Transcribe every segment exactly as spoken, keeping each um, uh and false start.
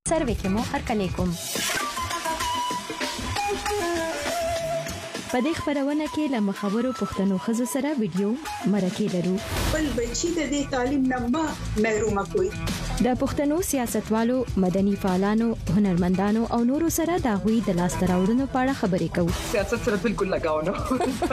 سروې کې مو هرکلی کوم. په دې خبرونه کې له مخابرو پښتنو خزو سره ویډیو مرکه لرو. بل بچی د دې تعلیم نه محروم کوي. د پښتنو سیاستوالو، مدني فعالانو، هنرمندانو او نورو سره د غوي د لاس تراوړنو په اړه خبرې کوو. سیاست سره بالکل لگاو نه.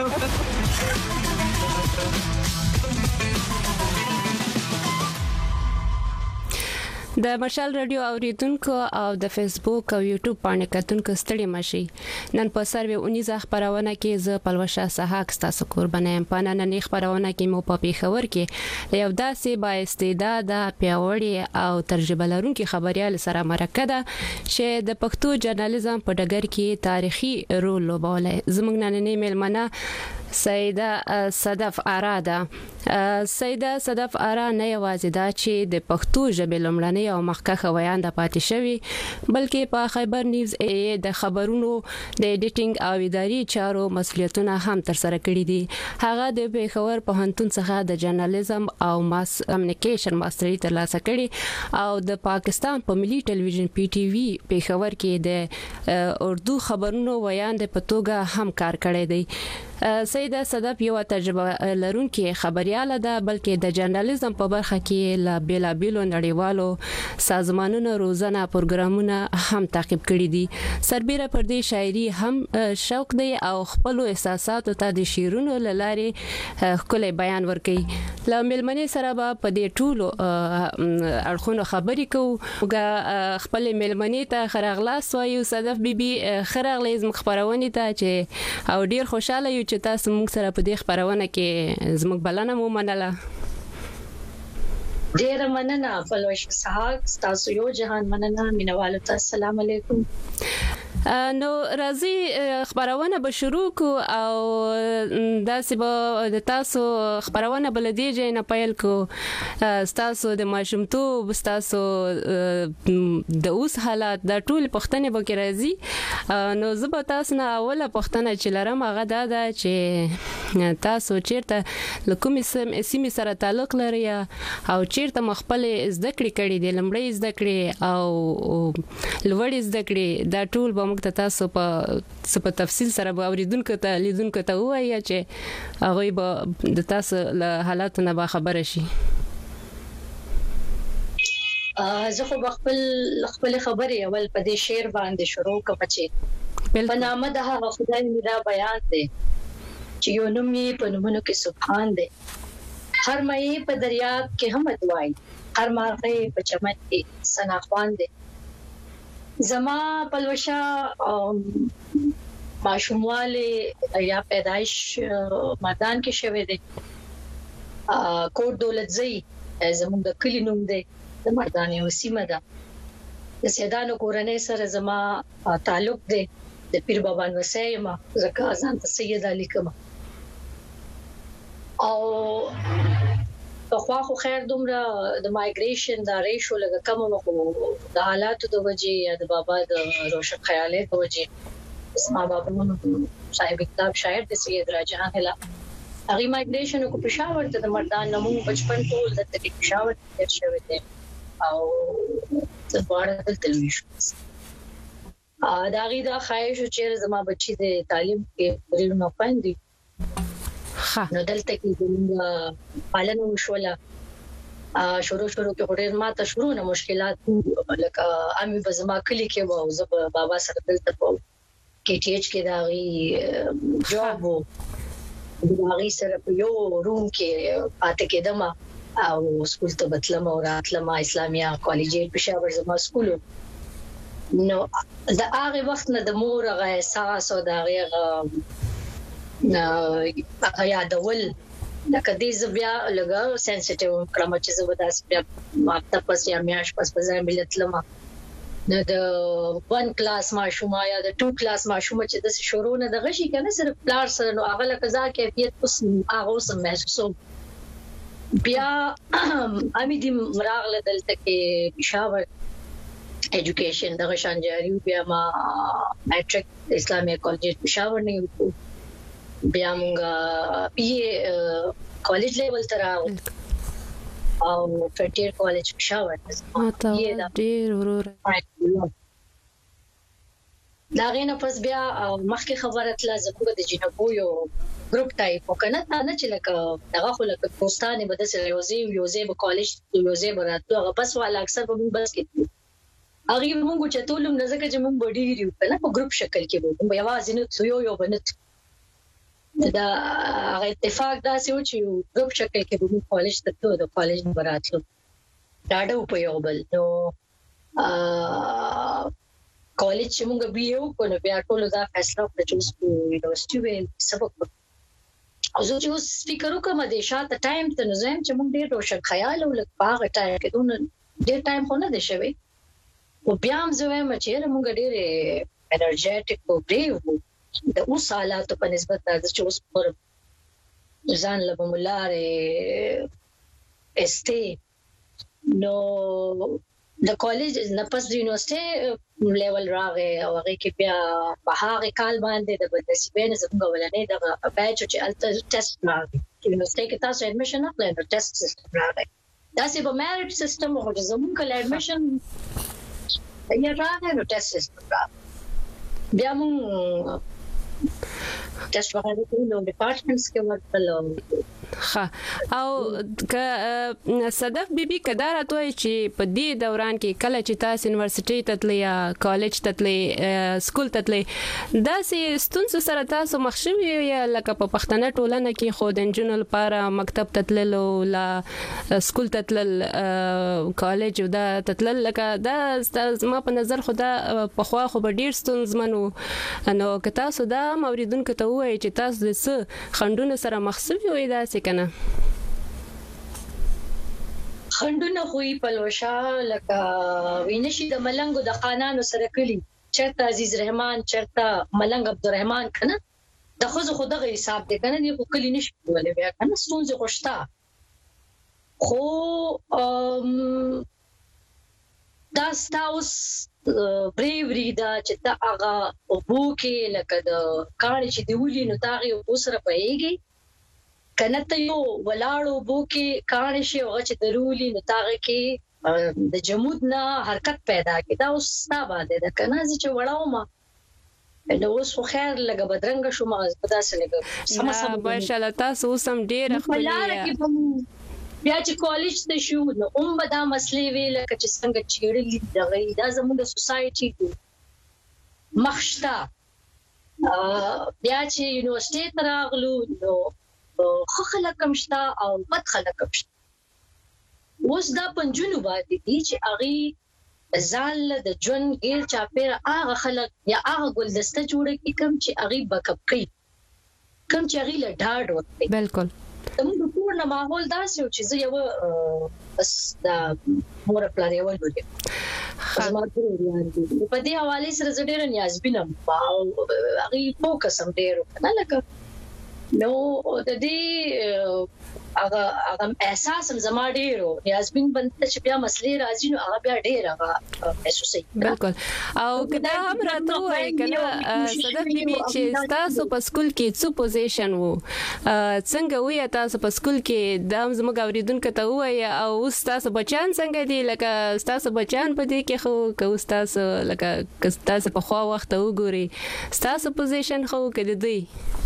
د مشال رادیو اوریدونکو او د فیسبوک او یوټیوب باندې کتونکو ستړي مشي. نن په سروې اونیزه خبرونه کې ز پلوشه سحاق تاسو قربانه ام په نن نه خبرونه کې مو په پیښور کې یو داسې با استعداد پیاوړي او تجربه لرونکي خبريال سره مرکه ده چې د پښتو ژورنالیزم په ډګر کې تاریخي رول لوبولی. زموږ نننې مېلمنه سیده صدف آرا ده. سیده صدف آرا نه یوازې دا چې د پښتو ژبې لومړنۍ او مخکښه ویانده پاتې شوی، بلکې په خیبر نیوز د خبرونو د ایډیټینګ او اداري چارو مسؤلیتونه هم تر سره کړې دي. هغه د پیښور پوهنتون څخه د ژورنالیزم او ماس کمیونیکیشن ماستري ترلاسه کړي او د پاکستان په ملي ټلویزیون پی ټی وی پیښور کې د اردو خبرونو ویاند په توګه هم کار کړی دی. سیده صدف یو تجربه لرونکي خبرياله ده، بلکې د ژورنالیزم په برخه کې لا بیلا بیلو نړیوالو سازمانونو روزانه پروګرامونه هم تعقیب کړي دي. سربېره پر دې شاعري هم شوق دی او خپل احساساتو ته د شعرونو لاره خپل بیان ورکوي. له ملمنې سره به په دې ټولو اړخونو خبرې کوو. خپل ملمنې ته خراغلاس وایو. صدف بیبي خراغلې زموږ خبرونه ته چې او ډیر خوشاله یو چې تاسو موږ سره په دې خبرونه کې زموږ بلنه مو منله. ډیر مننه فلوش سحاق، تاسو یو جهان مننه. مینوالو ته السلام علیکم. نو راځي خبرونه به شروع کو او داسې به د تاسو خبرونه بل دی چې نه پیل کو. تاسو د ماشومتوب، تاسو د اوس حالات د ټول پښتنې به کې راځي. نو زه به تاسو نه اوله پښتنه چې لرم هغه دا ده چې تاسو چیرته له کومې سیمې سره تعلق لري او چیرته مخبل زده کړې کړې دي، لمړی زده کړې او لوړی زده کړې، دا ټول به ته تاسو په په تفصیل سره به اوریدونکو ته لیدونکو ته وایي چې هغه به د تاسو له حالاتو نه به خبر شي. زه خو خپل خپل خبرې اول په دې شعر باندې شروع کوم چې په نامه د هغه خدای مې دا بیان دی چې یو نوم یې په نومونو کې سبحان دی. هر مې په دریاب کې هم دوای، هر مارغه په چمن کې سناخوان دی. زما پلوشا ماشومواله یا پیدائش مردان کې شوه دي. کوټ دولتزئی زموږ د کلی نوم دی، د مردانې وسیمه ده. د سیدانو کورنۍ سره زما تعلق دی. د پیر بابا وسیمه زکه ځان ته سید علی کما او په خوا خو خیر دومره د مایګریشن دا ریشو لګه کم وو د حالاتو د وجې یا د بابا د روشن خیالات د وجې. اسما بابا صاحب کتاب شاعر د سید راجان هلا هغه مایګریشن کو پېښور ته د مردان نمو بچپن ټول د تک پېښور ته شوی دی او د بار د تلويش ا دا غي دا خواهش چې زما بچي د تعلیم کې ورنه پاندي. نو دلته کې زموږ پالنه وشوله. شروع شروع کې ډېر ماته شروع نه مشکلات لکه امي بزما کلی کې وو. زه بابا سره دلته په کې ټي ایچ کې دا غي جواب وو. دا غي سره په یو روم کې پاتې کېدم او سکول ته بتلم او راتلم. اسلامیه کالج پېښور زما سکول. نو دا هغه وخت نه د مور غا احساس او دا غي نه یادول لکه دې زبیا لګا سنسټیو کړم چې زه وداس بیا ماته پس یا میاش پس په ځای ملت لمه نو د ون کلاس ماشومه یا د ټو کلاس ماشومه چې د شروع نه د غشي کنه صرف پلار سره نو هغه لکه ځا کیفیت اوس هغه سم محسوس بیا امي دې مراغله دلته کې پېښور ایجوکیشن د غشان جاری بیا ما میټریک اسلامي کالج پېښور نه وکړ. بیا موږ پی کالج لیول تر راغلو او فرنټیر کالج پېښور ماته ډیر ورور دا غینه پس بیا مخکې خبره تل زموږ د جنبو یو ګروپ ټایپ وکنه تا نه چې لکه دغه خو لکه دوستانه بده سره یوځي یوځي په کالج یوځي براتو هغه بس والا اکثر په موږ بس کې هغه موږ چې ټولم نزدک چې موږ بډی ریو کنه په ګروپ شکل کې وو موږ یوازې نه یو یو بنت دا هغه اتفاق دا چې و چې ګروپ شکل کې موږ کالج ته ته د کالج براتو ډاډه په یو بل نو کالج چې موږ بیا وکړو بیا ټول دا فیصله وکړه چې اوس په یونیورسيټي ویل سبق او زه چې اوس سپیکر وکم د شاته ټایم ته نو زم چې موږ ډېر روشن خیال او لږ باغ ټایم کې دونه ډېر ټایم خو نه دی شوی او بیا هم زه وایم چې موږ ډېر انرژیټک او بریو د اوس حالاتو په نسبت د چې اوس پر ځان له مولاره استه نو د کالج نه پس د یونیورسيټي لیول راغی او هغه کې بیا په هغه کال باندې د بدنسبین زموږ ولنې د بیچ چې الټر ټیسټ راغی یونیورسيټي کې تاسو اډمیشن نه کړئ نو ټیسټ سیستم راغی دا سه په میرټ سیستم او د زموږ کله اډمیشن یې راغی نو ټیسټ سیستم راغی بیا موږ ټیسټ وغیرہ نو ډپارټمنټس کې ورته ها او که صدف بیبي کدا راتوي چې په دې دوران کې کله چې تاسو یونیورسيټي ته تللی یا کالج ته تللی سکول ته تللی دا سي ستونزې سره تاسو مخ شوي یا لکه په پښتنه ټولنه کې خو د انجنونو لپاره مکتب ته تللو لا سکول ته تلل کالج دا تلل لکه دا ما په نظر خدا په خوا خو ډیر ستونزمنو نو که تاسو دا موریدونکو ته وایي چې تاسو د څه خندونه سره مخ شوي وي دا کنه خندونه خوې پلوشا لکه وینشي د ملنګو د قانانو سره کلی چرته عزیز رحمان چرته ملنګ عبدالرحمن کنه د خوځو خو دغه حساب دی کنه دی خو کلی نشي کولای بیا کنه ستونزې خوشتا خو دا ستاوس بریوري دا چې دا هغه وبو کې لکه د کاڼي چې دی ولي نو تاغي اوسره پېږي کنه ته یو ولاړو بو کې کاڼي شي او چې درولي نو تاغه کې د جمود نه حرکت پیدا کی دا اوس تا باندې دا کنه چې وړاو ما نو اوس خو خیر لګه بدرنګ شو ما پتا سره لګه سم سم ماشاء الله تاسو سم ډیر خپل بیا چې کالج ته شو نو هم به دا مسلې ویل چې څنګه چیرې دغه دا زموږ سوسايټي مخشتا بیا چې یونیورسيټي ته راغلو نو خو خلک کمشتا او بد خلک کمشتا اوس دا پنځونو باندې دي چې اغي ځان د جون ګیر چاپیر هغه خلک یا هغه ګلدسته جوړه کی کم چې اغي بکپ کوي کم چې اغي له ډاډ ورته بالکل زموږ ټول ماحول داسې چې زه یو بس دا مور پلان یو ولودي په دې حواله سره زه ډېر نیازبینم او اغي فوکس هم ډېر کنه لکه نو د دې هغه هغه احساس هم زما ډیرو نیازبین بنت چې بیا مسلې راځي نو هغه بیا ډیر هغه محسوسي بالکل او کدا هم راته وای کنه صدف بیبي چې تاسو په سکول کې څه پوزیشن وو څنګه وې تاسو په سکول کې د زموږ اوریدونکو ته وای او تاسو بچان څنګه دي لکه تاسو بچان په دې کې خو که تاسو لکه تاسو په خوا وخت وګوري تاسو پوزیشن خو کې دی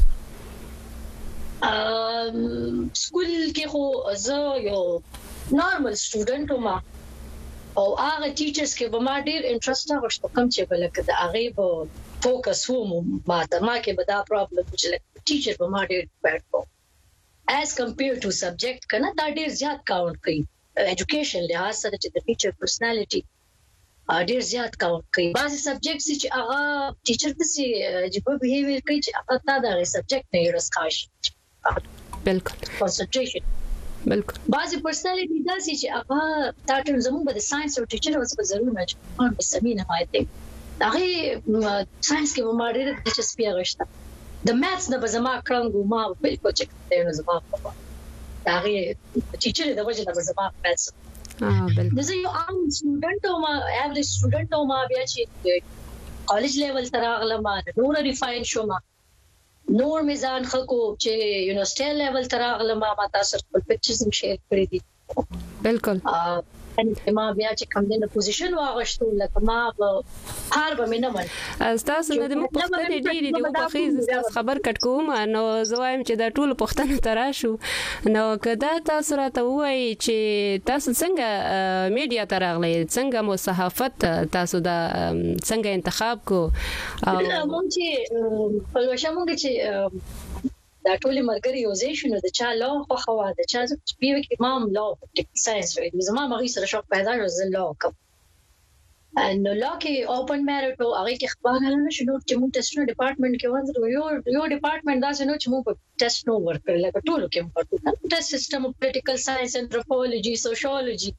ام سکول کې خو زه یو نارمل سټوډنټ وم او هغه ټیچرز کې به ما ډیر انټرست راغشت کوم چې بل کې د هغه په فوکس وو ما ته ما کې به دا پرابلم چې ټیچر به ما ډیر بیډ کو as compared to subject کنه دا ډیر زیات کاونټ کوي education لحاظ سره چې د ټیچر پرسنالټي ډیر زیات کاونټ کوي بعضي سبجیکټس چې هغه ټیچر د سي جبه بیهیویر کوي چې هغه تا دا سبجیکټ نه رسکاش بالکل concentration بالکل بعضی پرسنالټي داسې چې هغه تاسو زموږ د ساينس او ټیچر اوس په ضرور نه ان بسمینه ماته هغه ساينس کې ما ډېر دلچسپي غوښته د ماثس نه به زما کړنګو ما بالکل چې نه زما په هغه ټیچر د وجه نه زما ماثس اه بالکل زه یو عام سټوډنټ او ما ایوریج سټوډنټ او ما بیا چې کالج لیول تر اغلم نور ریفاین شوم نور میزان خلکو چې یونیورسيټي لیول تر اغلم ما تاسو خپل پکچرز هم شیر کړی دي بالکل ان ما بیا چې کوم د پوزیشن واغښتو لکه ما په هر به مینه من تاسو نه د مو پښتنې ډېری دی په خیز تاسو خبر کټ کوم نو زوایم چې دا ټول پښتنه تراشو نو کدا تاسو راته وای چې تاسو څنګه میډیا ته راغلی څنګه مو صحافت تاسو دا څنګه انتخاب کو مونږ چې په لوشه مونږ چې دا ټول مرګري یوزیشن د چا لا خو خوا د چا چې پیو کې امام لا ټیک ساينس وي زما مغي سره شوق پیدا شو لا کوم نو لا کې اوپن میرټ او هغه کې خبره نه شنو چې موږ ټیسټونو ډپارټمنټ کې وانه یو یو ډپارټمنټ دا څنګه چې موږ په ټیسټ نو ورک لکه ټول کې موږ په ټیسټ سیستم پولیټیکل ساينس انثروپولوژي سوشیولوژي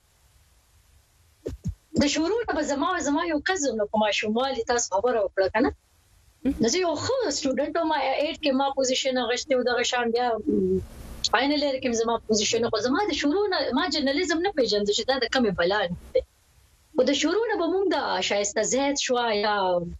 د شروع نه زما زما یو کزم نو کومه شمالي تاسو خبره وکړه کنه نو زه یو خو سټوډنټ ما اېټ کې ما پوزیشن غشته او د غشان بیا فائنل ایر کې زما پوزیشن خو زما د شروع نه ما جرنالیزم نه پیژند چې دا د کمې بلان دی او د شروع نه به موږ د شایسته زید شو یا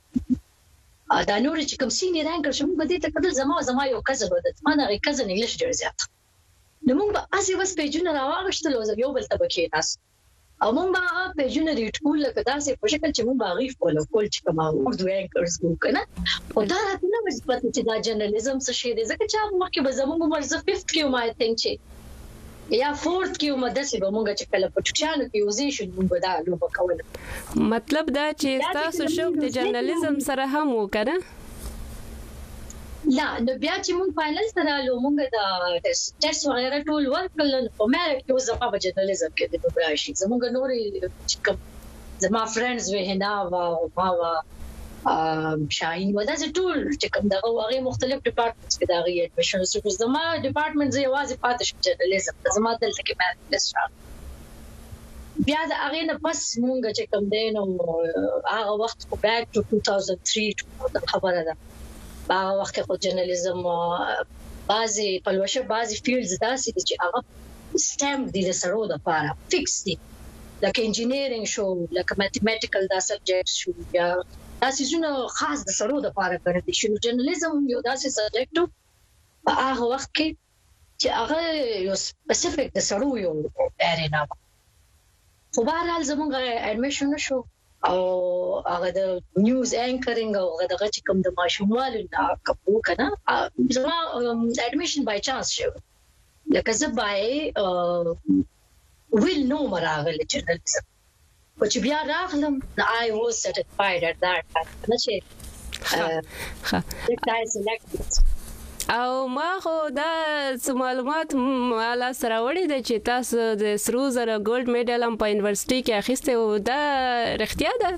دا نور چې کوم سینیر رانکر شوم په دې ته کله زما زما یو کزن ودت ما نه کزن انګلیش ډیر زیات نو موږ به اسی وس پیجونه راوغشتل او یو بل ته بکې تاسو او موږ به پیجونه ریټول لکه داسې په شکل چې موږ باغیف کوله کول چې کومه اردو انکرز وکنه او دا راته نه وځي پته چې دا جرنالیزم څه شی دی ځکه چې مخکې به زموږ عمر زه ففتھ کې ما ثینک چې یا فورث کې عمر داسې به موږ چې کله په ټوچانو کې یوزیشن موږ دا لوبه کوله مطلب دا چې تاسو شوق د جرنالیزم سره هم وکړه لا نو بیا چې موږ فائنل سره لو موږ دا ټیسټ وغیرہ ټول ورکړل په مې کې اوس په جرنالیزم کې د براشي زموږ نورې زما فرندز وهنا وا ما وا شاهین ودا چې ټول چې کوم دغه هغه مختلف ډپارټمنټس کې دا غي ایډمیشن سو زما ډپارټمنټ زه یوازې پاتې شم جرنالیزم زما دلته کې مې ټیسټ بیا دا هغه نه پس موږ چې کوم دینو هغه وخت په بیک ټو two thousand three خبره ده هغه وخت خو جرنالیزم بعضي پلوشه بعضي فیلډز داسې چې هغه سټم دي د سرو د لپاره فکس دي لکه انجینیرینګ شو لکه ماثیماتیکل دا سبجیکټ شو یا تاسو زونه خاص د سرو د لپاره کړی شو جرنالیزم یو داسې سبجیکټ په هغه وخت کې چې هغه یو سپیسیفیک د سرو یو ارینا خو بهرحال زموږ اډمیشن نشو او هغه د نیوز انکرینګ او هغه دغه چې کوم د ماشوموالو نه کپو کنه زما اډمیشن بای چانس شو لکه زه بای ویل نو مراغله جرنالیزم خو چې بیا راغلم I was certified at that time نه چې ها او ما خو دا معلومات مالا سره وړي د چې تاسو د سرو زره ګولډ میډل هم په یونیورسيټي کې اخیسته او دا رښتیا ده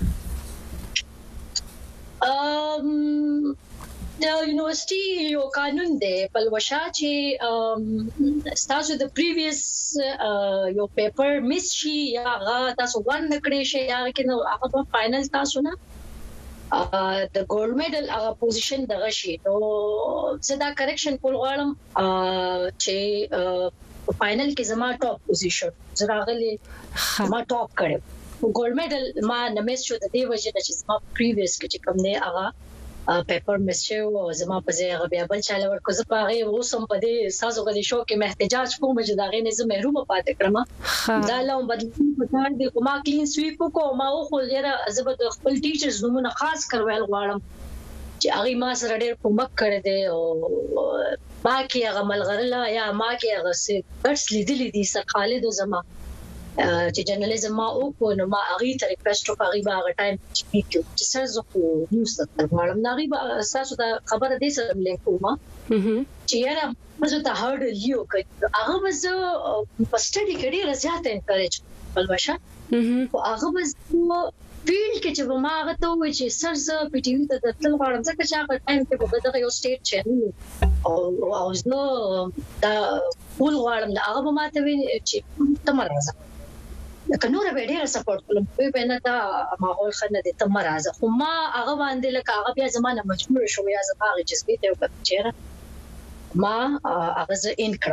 ام د یونیورسيټي یو قانون دی په لوشا چې تاسو د پریویس یو پیپر مس شي یا هغه تاسو ون نکړې شي یا کې نو هغه فائنل تاسو نه د ګولډ میډل هغه پوزیشن دغه شي نو زدا کریکشن کول غواړم چې په فائنل کې زما ټاپ پوزیشن زراغلي ما ټاپ کړم ګولډ میډل ما نمس شو د دې وجه چې زما پریویس کې چې کوم نه هغه پیپر مس شو زما په ځای هغه بیا بل چاله ورکو زه په هغه اوسم په دې سازو غوډي شو کې محتجاج کوم چې دا غي نه زه محروم پاتې کړم دا لوم بدل پټان دي کومه کلین سویپ کو ما خو زیره زه به خپل ټیچرز نمونه خاص کړول غواړم چې هغه ما سره ډېر کومک کړی دی او ما کې هغه ملغرله یا ما کې هغه څه درس لیدلې دي سر خالد زما چې جرنالیزم ما او کو نو ما هغه ته ریکوست وکړی با هغه ټایم چې سر زه خو نیوز ته غواړم نغي اساسو ته خبره دې سره لیکوم چې یاره زه ته هارډ لیو کوي هغه وزه په سټډي کې ډېر زیات انکریج بلوشه او هغه وزه فیلډ کې چې ما هغه ته وایي چې سر زه پی ټي وی ته د تل غواړم ځکه چې هغه ټایم کې په دغه یو سټیټ چینل او او زه دا ټول غواړم دا هغه ما ته وایي چې تمر راځه لکه نور به ډېر سپورټ کوم په نه دا ماحول خنه دي تمر راځه خو ما هغه باندې لکه هغه بیا زمانه مجبور شو یا زما هغه جذبې ته وکړ چې ما هغه زه ان کړم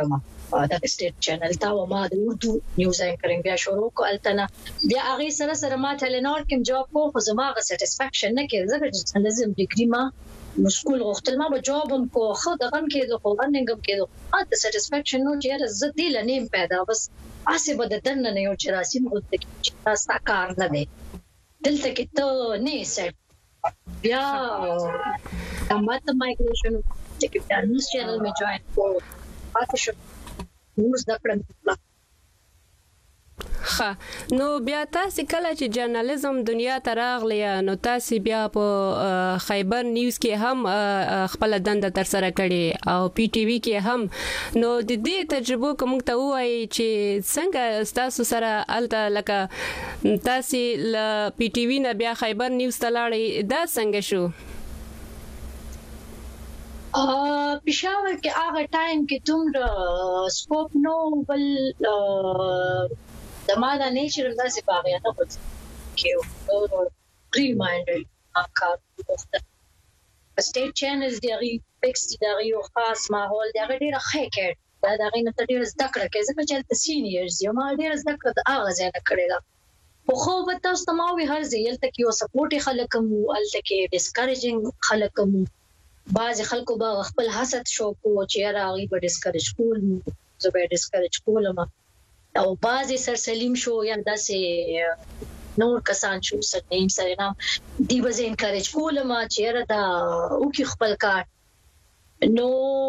د سټیټ چینل تا و ما د اردو نیوز اینکرینګ بیا شروع کولتنه بیا هغه سره سره ما ټیلنور کې جاب کو خو زما غ سټیسفیکشن نه کې زه د جرنالیزم ډیګري ما مسکول غوښتل ما به جاب هم کو خو دغه کې د خورننګم کې د ا سټیسفیکشن نو چې زه دې لنیم پیدا بس اسه بده دنه نه یو چې راسي مو د چې تاسو کار نه دی دلته کې ته نه سټ بیا د ماته مایګریشن چې د نیوز چینل مې جوائن کو پاتې شو نیوز د کړم ښه نو بیا تاسو کله چې جرنالیزم دنیا ته راغلی نو تاسو بیا په خیبر نیوز کې هم خپل دنده تر سره کړې او پی ټی وی کې هم نو د دې تجربه کوم ته وایي چې څنګه تاسو سره الته لکه تاسو ل پی ټی وی نه بیا خیبر نیوز ته لاړې دا څنګه شو ا پېښور کې هغه ټایم کې دومره سکوپ نو بل د ما د نیچرل داسې باغیا نه پوت کې ریمایندر اکا سټیټ چینلز دی غي فکس دی غي او خاص ماحول دی غي ډیره ښه کې دا د غي نه ډیره زده کړه کې ځکه چې د سینیئرز یو ما ډیره زده کړه د اغاز نه کړې دا خو خو به تاسو ته ماوي هر ځای تل کې او سپورټي خلک مو الته کې ډیسکریجینګ خلک مو بعض خلکو به خپل حسد شو کو چې راغي به ډیسکریج کول زه به ډیسکریج کولم او بعضی سر سلیم شو یا داسې نور کسان شو سنیم سره نام دی وز انکریج کولم چې را دا او کی خپل کار نو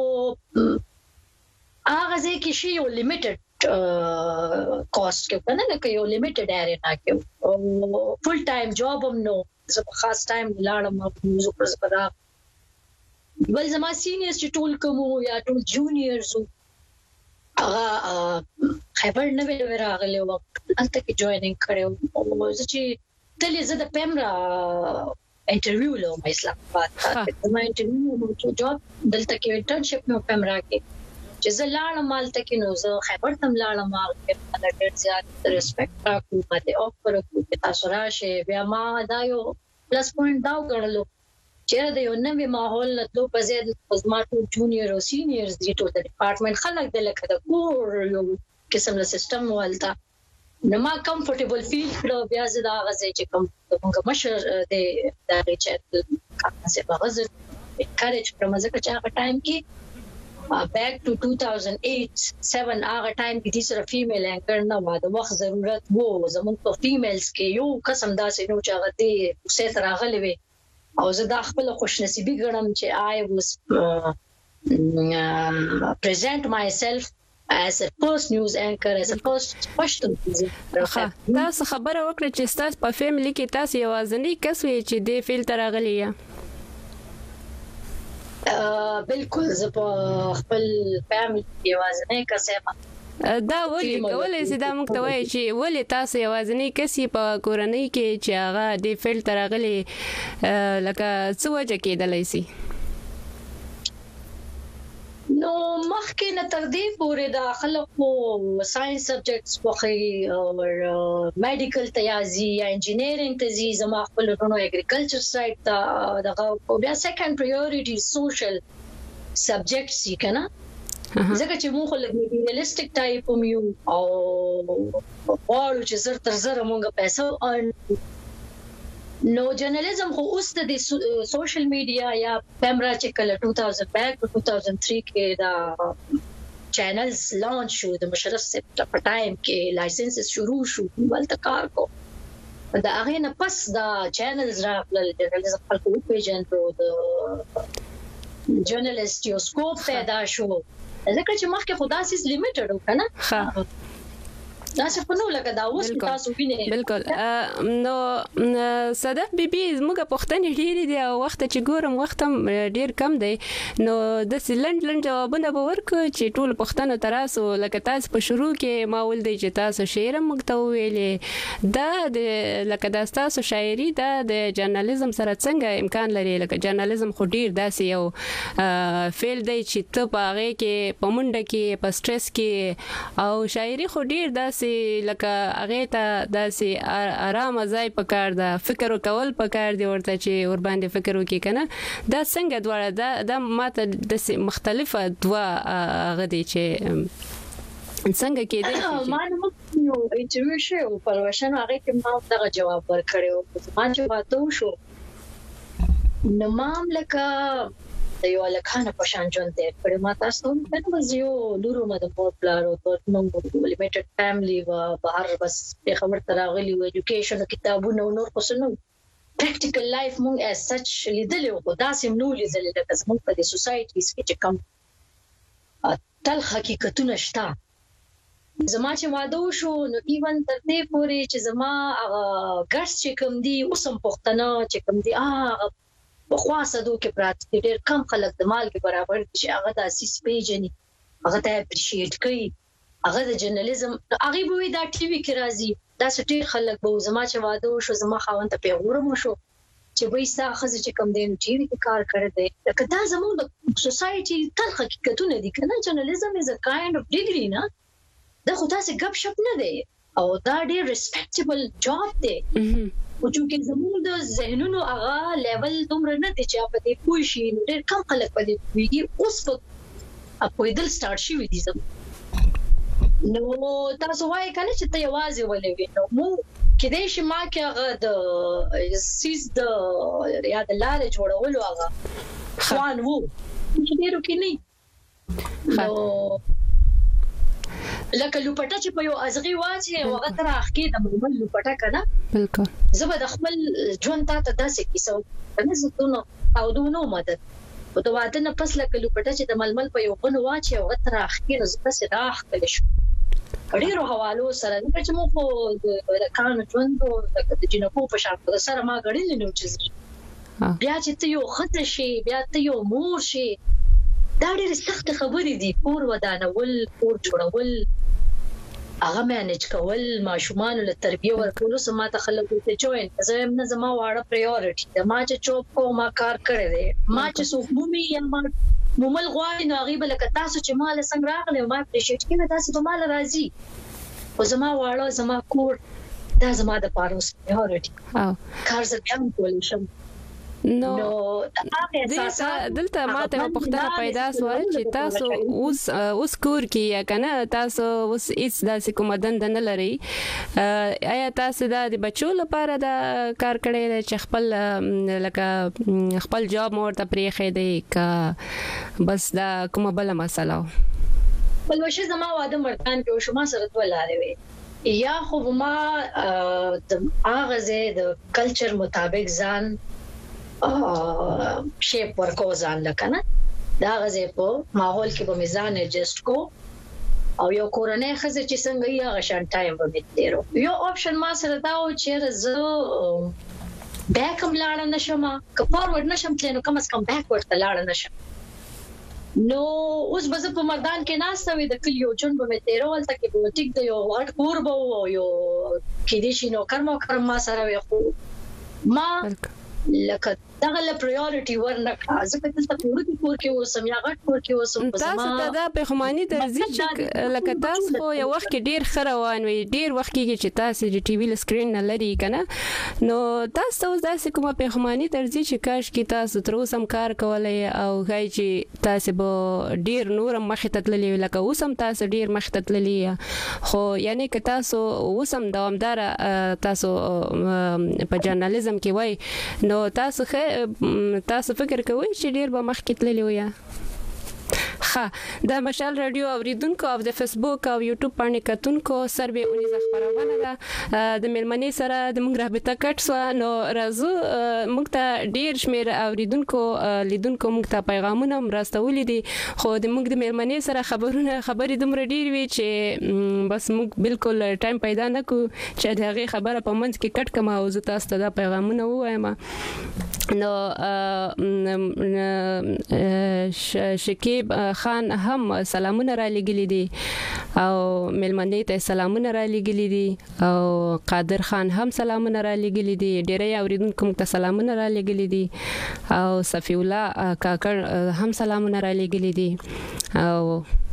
هغه ځکه شی یو لیمیټډ کاست کې کنه نه یو لیمیټډ ایریا کې او فل ټایم جاب هم نو زه خاص ټایم لاړم زه پر زبر بل زما سینیئرز چې ټول کوم یا ټول جونیئرز هغه خبر نه ویل راغلی وخت الته کې جوائنینګ کړو او چې تل زه د پیمرا انټرویو له اسلام آباد ته ما انټرویو مو جاب دلته کې انټرنشپ نو پیمرا کې چې زه لاړم مالته کې نو زه خبر تم لاړم هغه د ډېر زیات ریسپیکټ راکو ماته اوفر کوي تاسو راشه بیا ما دا یو پلس پوینټ دا وګڼلو چې د یو نوې ماحول له تو په زیات خدماتو جونیئر او سینیئرز دي ټول د ډپارټمنټ خلک د لکه د کور یو قسم له سیستم ولتا نو ما کمفورټیبل فیل کړو بیا زه دا غزه چې کوم څنګه مشر د د چټ کاڅه په غزه انکریج کړم ځکه چې هغه ټایم کې بیک ټو two thousand eight seven هغه ټایم کې د سره فیمیل انکر نه و د وخت ضرورت وو زموږ په فیمیلز کې یو قسم داسې نو چې هغه دې څه تر غلې وي او زه د خپل خوشنصیبي ګڼم چې I was uh, present myself as a first news anchor as a first question تاسو خبره وکړه چې تاسو په فیملی کې تاسو یوازنی کس وی چې د فلټر غلی یا بالکل زه په خپل فیملی کې یوازنی کس یم دا ولې کولای سي دا موږ ته وایي چې ولې تاسو یوازنی کسي په کورنۍ کې چې هغه د فلټر غلي لکه څه وجه کېدلای سي نو مخکې نه تر دې پورې د خلکو ساينس سبجیکټس خوخي او میډیکل تیازي یا انجینیرینګ ته زی زما خپل ورونو اګریکلچر سایډ ته دغه بیا سیکنډ پرایورټي سوشل سبجیکټس یې کنه ځکه چې موږ له میډیکلیسټک ټایپ یو او اورو چې زر تر زر موږ پیسې نو جرنالیزم خو اوس د سوشل میډیا یا پیمرا چې کله two thousand بیک two thousand three کې دا چینلز لانچ شو د مشرف سپټ په ټایم کې لایسنس شروع شو ولته کار کو دا هغه نه پس دا چینلز راغلل جرنالیزم خلکو پیژندو د جرنالیست یو سکوپ پیدا شو ځکه چې مخکې خدا سیس لیمیټډ وکنه ها دا څه په نو لګا دا اوس تاسو وینئ بالکل نو صدف بیبي زموږه پښتنې ډېری دی او وخت چې ګورم وخت هم ډېر کم دی نو د سلند لند جوابونه به ورکو چې ټول پښتنو تراسو لکه تاسو په شروع کې ما ول دی چې تاسو شعر مکتو ویلې دا د لکه د تاسو شاعري دا د جرنالیزم سره څنګه امکان لري لکه جرنالیزم خو ډېر داسې یو فیل دی چې ته په هغه کې په منډه کې په سټرس کې او شاعري خو ډېر داسې لکه هغه ته داسې آرام ځای پکار دا فکر وکول پکار دی ورته چې ور باندې فکر وکړي کنه دا څنګه دواړه دا د ماته د مختلفه دوا غدي چې څنګه کېدای شي ما نو یو انټرویو شو په ورشن هغه کې ما دغه جواب ورکړو ما چې واته شو نو ماملکه د یو لکانه په شان ژوند دی پر ما تاسو په وځو لورو مده په پلارو ته نو لیمیټډ فیملی و بهر بس په خبر تراغلی و ایجوکیشن کتابونه نور کوسنو پریکټیکل لایف مونږ اس سچ لیدل او داسې نو لیدل لکه زموږ په سوسایټیز کې چې کم تل حقیقتونه شته زما چې واده شو نو ایون تر دې پورې چې زما هغه ګرس چې کوم دی اوسم پښتنه چې کوم دی هغه په خاصه دوه کې پراته ډېر کم خلک د مال کې برابر چې هغه د اساس پیژني هغه ته اپریشیټ کوي هغه د جرنالیزم هغه به دا ټي وي کې راځي دا ډېر خلک به زما چې واده شو زما خاوند ته پیغورم شو چې وای ستا خزه چې کم دین ټي وي کې کار کړی دی لکه دا زموږ د سوسایټي تل حقیقتونه دي کنه جرنالیزم از ا کایند اف ډیګري نه دا خو تاسو غب شپ نه دی او دا ډېر ریسپیکټیبل جاب دی او چې زموږ د ذهنونو هغه لیول دومره نه دی چې په دې پوه شي ډېر کم خلک په دې ویږي اوس په په دل سٹارټ شي ودی زم نو تاسو وایي کنه چې ته یوازې ولې وینو مو کې دې شي ما کې هغه د سیس د یاد لاره جوړولو هغه خوان وو چې ډېر کې نه نو لکه لوپټه چې په یو ازغي واچي او هغه تر اخکې د ململ لوپټه کنه بالکل زه به د خپل ژوند ته داسې کیسه کنه زه ته او دونو مدد او دا واده نه پس لکه لوپټه چې د ململ په یو بن واچي او هغه تر اخکې زه تاسو راخ کړی شو ډیرو حوالو سره نه چې مو خو د کانو ژوند او د جنکو په شان سره ما غړل نه چې بیا چې ته یو خطه شي بیا ته یو مور شي دا ډېر سخت خبرې دي کور ودانول کور جوړول هغه مانج کول ماشومان له تربیه ورکول سم ته خلکو ته جوین زه نه زما واړه پرایورټي د ما چې چوپ کو ما کار کړی دی ما چې سومومي یا ما مومل غواړي نو غیبه لکه تاسو چې مال څنګه راغلی ما اپریشیټ کینه تاسو په مال راځي او زما واړه زما کور دا زما د پاروس پرایورټي او کار زه بیا کول شم نو دلته ماته پښتنه پیدا سو چې تاسو اوس اوس کور کې یا کنه تاسو اوس هیڅ داسې کوم دند نه لري آیا تاسو د بچو لپاره دا کار کړی چې خپل لکه خپل جاب مورته پریخې دی کا بس دا کومه بل مسله بلوشه زما واده مردان کې شما سره ولاره وي یا خو ما د اغازه د کلچر مطابق ځان شیپ ورکو ځان لکنه دا غزه په ماحول کې به میزان ایڈجسټ کو او یو کورنۍ خزه چې څنګه یې هغه شان ټایم به میتیرو یو آپشن ما سره دا و چې زه بیکم لاړ نشم که فارورډ نشم تلنو کم از کم بیکورډ ته لاړ نشم نو اوس به په مردان کې ناستوي د کلیو جون به میتیرول تک به ټیک دی یو غټ کور به یو کې دي شي نو کرمو کرم ما سره وي خو ما لکه دغه له پرایورټي ورنکړه ځکه چې په ورته کور کې وسم یا غټ کور کې وسم تاسو ته دا په خماني درځي چې لکه تاسو خو یو وخت کې ډیر خروان وي ډیر وخت کې چې تاسو د ټي وي سکرین نه لري کنه نو تاسو اوس داسې کومه په خماني درځي چې کاش کې تاسو تر اوسه کار کولای او غای چې تاسو به ډیر نور مخ ته تللی لکه اوسم تاسو ډیر مخ ته تللی خو یعنی که تاسو اوسم دوامدار تاسو په جرنالیزم کې وای نو تاسو تاسو فکر کوئ چې ډیر به مخکې تللی وي ښه د مشال رادیو اوریدونکو او د فیسبوک او یوټیوب باندې کتونکو سروې اونیزه خبرونه ده د ملمنې سره د موږ رابطه کټ سو نو راځو موږ ته ډیر شمیر اوریدونکو لیدونکو موږ ته پیغامونه مرستولې دي خو د موږ د ملمنې سره خبرونه خبرې دومره ډیر وی چې بس موږ بالکل ټایم پیدا نکو چې دغه خبره په منځ کې کټ کما او زه تاسو ته دا پیغامونه وایم نو شکیب خان هم سلامونه را لګلې دي او ملمنې ته سلامونه را لګلې دي او قادر خان هم سلامونه را لګلې دي ډېرې اوریدونکو ته سلامونه را لګلې دي او صفی الله کاکړ هم سلامونه را لګلې دي او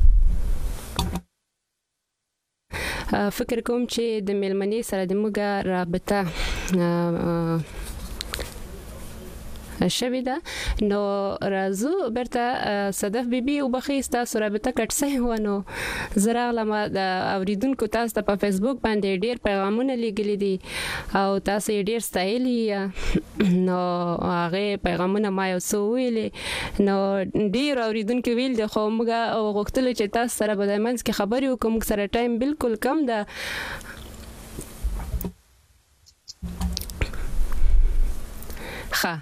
فکر کوم چې د ملمنې سره د موږ رابطه شوی ده. نو راځو برته صدف بیبي او بخي تاسو رابطه کټسه ونه زراغله ما د اوریدونکو تاسو ته په فیسبوک باندې ډیر پیغامونه لګلې دي او تاسو ډیر ستایلی نو هغه پیغامونه ما یو څو ویلې نو ډیر اوریدونکو ویل د خو موږ غوښتل چې تاسو سره به د منځ کې خبرې وکړو، موږ سره ټایم بالکل کم ده. ښه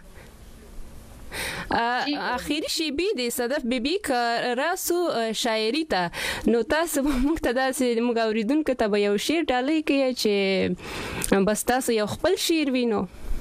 اخیری شی بي د صدف بیبي ک راسو شاعري ته نو تاسو موږ ته داسې موږ اوریدونکو ته به یو شعر ډالۍ کړئ چې بس تاسو یو خپل شعر وینو.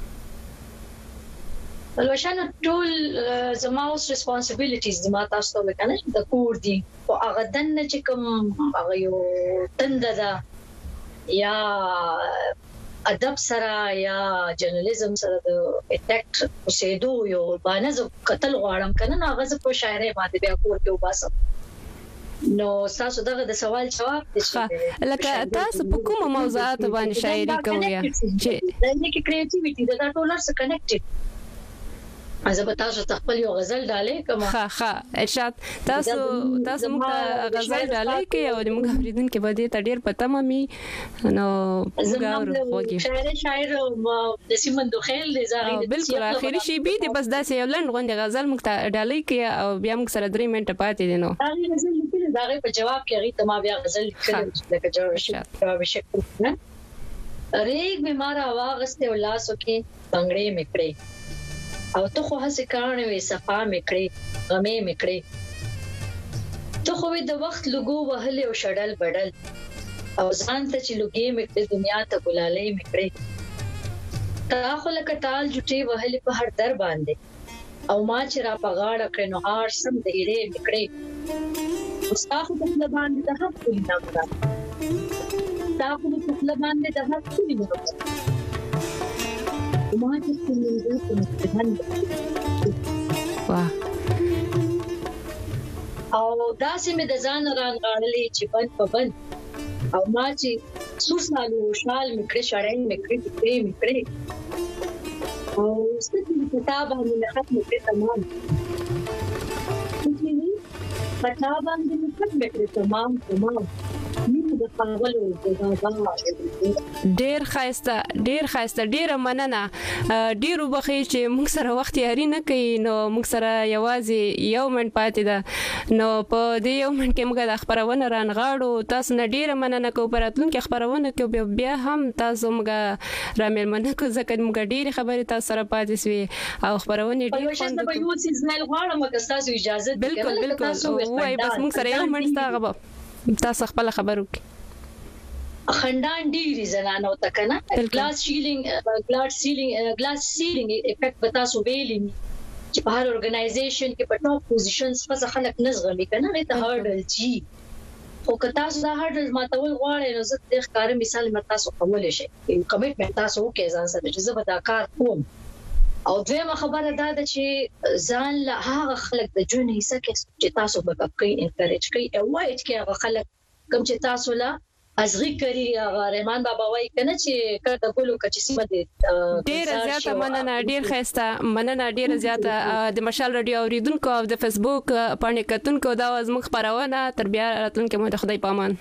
ولوشانه ټول زما اوس ریسپانسیبিলিټیز زما تاسو ته وکنه د کور دي او هغه دنه چې کوم هغه یو تند ده یا ادب سره یا جرنالیزم سره د اټیکټ اوسېدو یو باندې قتل غواړم کنه نو هغه په شاعري باندې بیا کور کې وباسم. نو تاسو دغه د سوال جواب دي لکه تاسو په کومه موضوعات باندې شاعري کوئ چې د کې کریټیویټي دا ټول سره کنیکټډ از به تاسو خپل یو غزل ډالې کوم. ها ها ارشاد تاسو تاسو موږ غزل ډالې کې او موږ اوریدون کې بده ته ډیر پته مې نو موږ ورغوږی شاعر شاعر د سیمندو خیل د زاغې بالکل اخیری شی بي دي بس داسې یو لند غونډه غزل موږ ته ډالې کې او بیا موږ سره درې منټه پاتې دي. نو هغه غزل لیکل دا غي په جواب کې غي تما بیا غزل لیکل لکه جواب شکل نه ریګ بیمار واغسته ولاسو کې بنگړې میکړې او ته خو هڅه کړې وې صفا میکړې غمې میکړې ته خو د وخت لګو وهلې او شډل بډل او ځان ته چې لګې میکړې دنیا ته ګلالې میکړې تا خو لکه ټال جټي وهلې په هر در باندې او ما چې را پغاړه کړې نو هار سم دېرې میکړې مستاخ په خپل باندې د حق کلی نه مړه تا خو په خپل باندې د حق کلی نه ما چې څنګه واه او داسې مې د ځان ران غاړلې چې بند په بند او ما چې سوسالو شال میکړې شړې میکړې پې میکړې او ستاسو کتاب باندې ختم کړې تمام چې کتاب باندې ختم کړې تمام تمام ډیر خاصه ډیر خاصه ډیر مننه ډیر وبخي چې موږ سره وخت یاري نه کوي نو موږ سره یوازې یو منټ پاتې ده نو په دې یو منټ کې موږ د خبرونه رانغاړو تاسو نه ډیر مننه کوم پراتلون کې خبرونه کوي بیا هم تاسو موږ رامل مننه کو ځکه موږ ډیر خبرې تاسو سره پاتې سوي او خبرونه ډیر خوند کوي یو څه نه غواړم که تاسو اجازه بالکل بالکل وای بس موږ سره یو منټ تا غو تاسو خپل خبرو کې خندان ډیری زنانو ته کنه ګلاس سیلینګ ګلاس سیلینګ ګلاس سیلینګ افیکټ پتا سو ویلې چې په هر اورګنایزیشن کې په ټاپ پوزیشنز په خلک نزغمي کنه ته هارډل جی او که تاسو دا هارډل ماتول غواړئ نو زه د ښکار مثال مې تاسو کولی شئ کمیټمنت تاسو وکړئ ځان سره چې زه به دا کار کوم. او دویمه خبره دا ده چې ځان له هغه خلک د جون حصہ کې چې تاسو به کوي انکریج کوي او وایي چې هغه خلک کوم چې تاسو لا ازغي کوي هغه رحمان بابا وایي کنه چې کړه ګلو کچې سیمه دې ډیر زیاته مننه ډیر خسته مننه ډیر زیاته د مشال رادیو اوریدونکو او د فیسبوک باندې کتونکو دا زموږ خبرونه تر بیا راتلونکي مو د خدای پامان.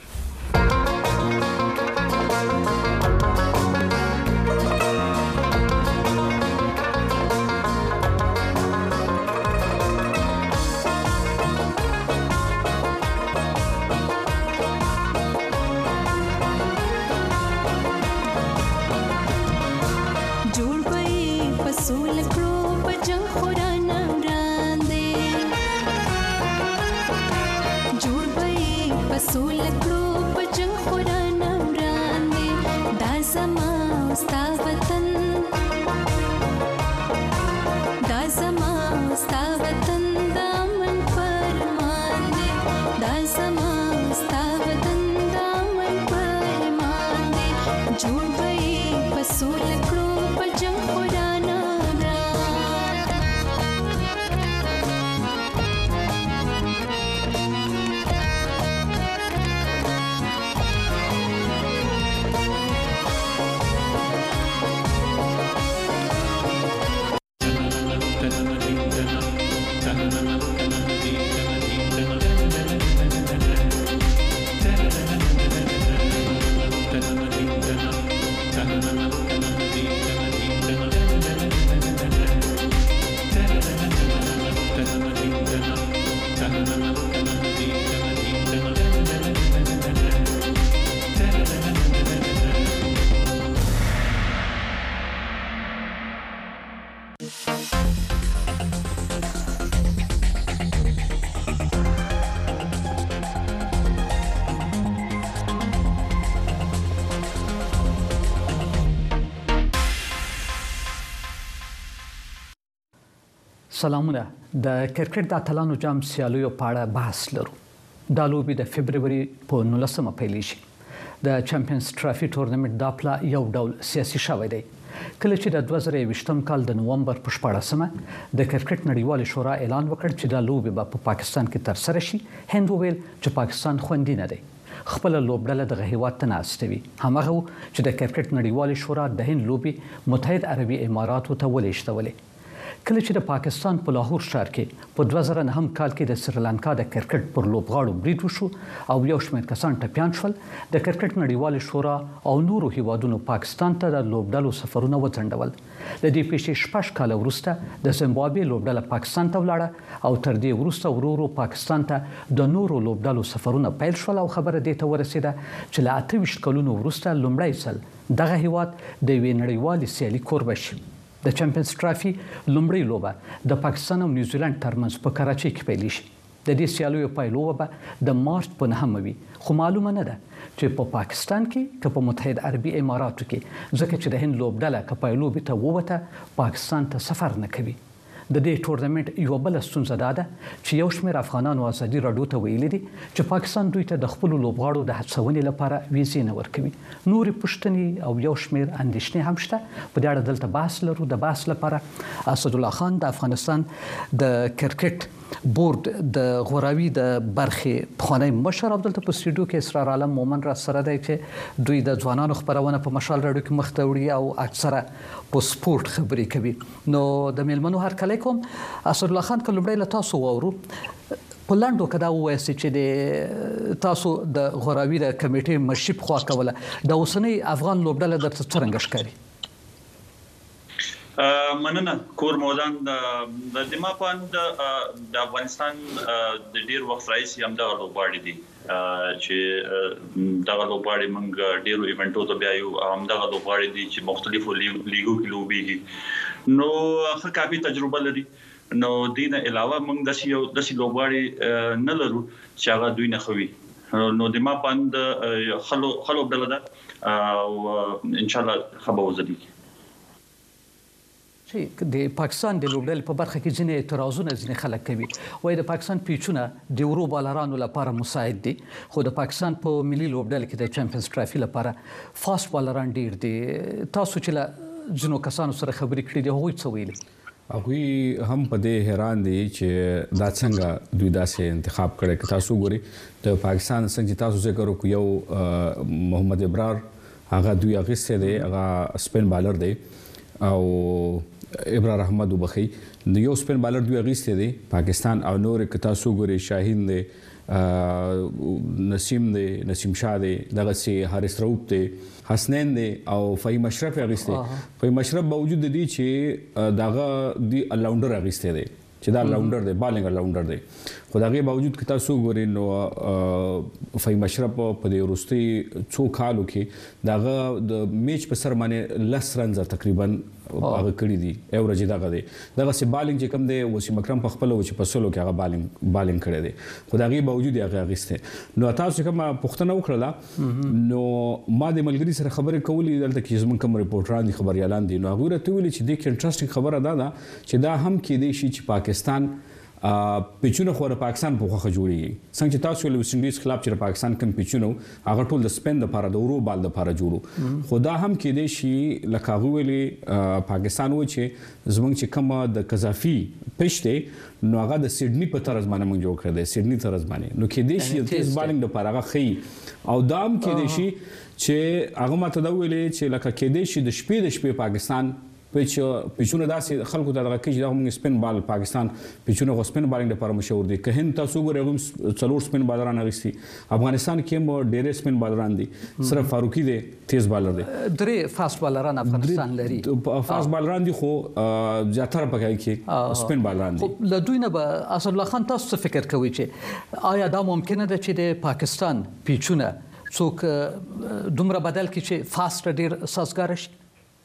سلامونه د کرکټ د اتلانو جام سیالیو په اړه بحث لرو. دا لوبي د فبرवरी په نولسمه پیلېږي. د چمپیونز ټرافي تورنمنت دا پلا یو ډول سیاسي شوی دی. کله چې د دوه زره یوویشتم کال د نومبر په شپاړسمه د کرکټ نړیوال شورا اعلان وکړ چې دا لوبي به په پاکستان کې ترسره شي، هند وویل چې پاکستان خوندي نه دی. خپل لوبډله د هیواد ته ناستوي. همغه چې د کرکټ نړیوال شورا د هند لوبي متحد عربي اماراتو ته ولېږدولې. کله چې د پاکستان په لاهور ښار کې په دوه زره نهم کال کې د سریلانکا د کرکټ پر لوبغاړو برید وشو او یو شمېر کسان ټپیان شول، د کرکټ نړیوال شورا او نورو هیوادونو پاکستان ته د لوبډلو سفرونه وځنډول. د دې پیښې شپږ کال وروسته د زیمبابوې لوبډله پاکستان ته ولاړه او تر دې وروسته ورورو پاکستان ته د نورو لوبډلو سفرونه پیل شول او خبره دې ته ورسېده چې له اته ویشت کلونو وروسته لومړی ځل دغه هیواد د یوې نړیوالې سیالي کوربه شي. د چمپیونز ټرافي لومړی لوبه د پاکستان او نیوزیلند ترمنځ په کراچۍ کې پیلېږي. د دې سیالیو پایلوبه به د مارچ په نهمه وي، خو معلومه نه ده چې په پاکستان کې که په متحد عربي اماراتو کې، ځکه چې د هند لوبډله که پایلوبې ته ووته پاکستان ته سفر نه کوي. د دې تورنمنت یو بل ستونزه ده چې یو شمېر افغانانو ازادي راډیو ته ویلي دي چې پاکستان دوی ته د خپل لوبغاړو د هڅونې لپاره ویزې نه ورکوي. نورې پوښتنې او یو شمېر اندېښنې هم شته. په دې اړه دلته بحث لرو. د بحث لپاره اسدالله خان د افغانستان د کرکټ بورډ د غوراوي د برخې پخوانی مشر، او دلته په سټوډیو کې اسرار عالم مومن را سره دی چې دوی د ځوانانو خبرونه په مشال راډیو کې مخ ته وړي او اکثره په سپورت خبرې کوي. نو د میلمنو هرکلی کوم. اسدالله خان که لومړی له تاسو واورو، په لنډو که دا ووایاست چې د تاسو د غوراوي د کمیټې مشري پخوا کوله، د اوسنۍ افغان لوبډله درته څرنګه ښکاري؟ مننه کور مودان. د دما پاند د افغانستان د ډیر وخت راځي هم دا لوبغاړي دي چې دا لوبغاړي موږ ډیرو ایونټو ته بیا یو هم دا لوبغاړي دي چې مختلفو لیګو کې لوبيږي، نو ښه کافي تجربه لري. نو دینه علاوه موږ د یو د لوبغاړي نه لرو چې هغه دوی نه خوي. نو دما پاند خلو خلو بلدا او ان شاء الله خبر وزدي. د پاکستان د لوبډلې په برخه کې ځینې اعتراضونه ځینې خلک کوي، وایي د پاکستان پیچونه د ورو بالرانو لپاره مساعد دي، خو د پاکستان په ملي لوبډلې کې د چمپیونز ټرافي لپاره فاست بالران ډیر دي. تاسو چې له ځینو کسانو سره خبرې کړې دي، هغوی څه ویلي؟ هغوی هم په دې حیران دي چې دا څنګه دوی داسې انتخاب کړی. که تاسو ګورئ د پاکستان څنګه چې تاسو ذکر وکړو، یو محمد ابرار هغه دوی اخیستی دی، هغه سپین بالر دی، او ابرار احمد وبخي د یو سپین بالر دوی اغیسته دي پاکستان، او نور که تاسو ګورئ شاهین دی، نسیم دی، نسیم شاه دی، دغه سي حارث رؤوف دی، حسنین دی، او فهیم اشرف اغیسته. فهیم اشرف باوجود دی چې دغه دی الاونډر اغیسته دی چې دا الاونډر دی، بالینګ الاونډر دی، خو دغه باوجود که تاسو ګورئ نو فهیم اشرف په دې وروستي څو کالو کې دغه د میچ په سر باندې لس رنزه تقریبا هغه کړی دي، ایوریج دغه دی. دغه سي بالینګ چې کوم دی وسیم اکرم په خپل و چې په سلو کې هغه بالینګ بالینګ کړی دی، خو دغه باوجود هغه اغیسته. نو تاسو کوم پوښتنه وکړه، نو ما د ملګری سره خبرې کولې دلته کې زموږ کوم ریپورټران دي، خبريالان دي، نو هغه راته ویلي چې د کې انټرېسټینګ خبره ده چې دا هم کې دی چې پاکستان پیچونه خو د پاکستان په خوخه جوړیږي. څنګه چې تاسو ول ویسټ انډیز خلاف چې پاکستان کوم پیچونه هغه ټول د سپین د لپاره د ورو بال د لپاره جوړو، خو دا هم کې دی شي لکه ویلي پاکستان و چې زمونږ چې کوم د قذافي پښته نو هغه د سیدنی په طرز باندې موږ جوړ کړی دی، سیدنی طرز باندې، نو کې دی شي تیز بالینګ د لپاره هغه خي، او دا هم کې دی شي چې هغه ماته دا ویلي چې لکه کې دی شي د شپې د شپې پاکستان پیچونه داسې خلکو ته دغه کې چې موږ سپین بال پاکستان پیچونه غو سپین بالینګ لپاره مشهور دي. که هند تاسو ګورئ هم څلور سپین بالران اغیستي، افغانستان کې هم ډېر سپین بالران دي، صرف فاروقي دی تیز بالر دی، درې فاست بالران افغانستان لري. فاست بالران دي خو زیاتره پکې کې سپین بالران دي. خو له دوی نه به اسدالله خان تاسو څه فکر کوئ چې آیا دا ممکنه ده چې د پاکستان پیچونه څوک دومره بدل کړي چې فاست ډېر سازګار شي؟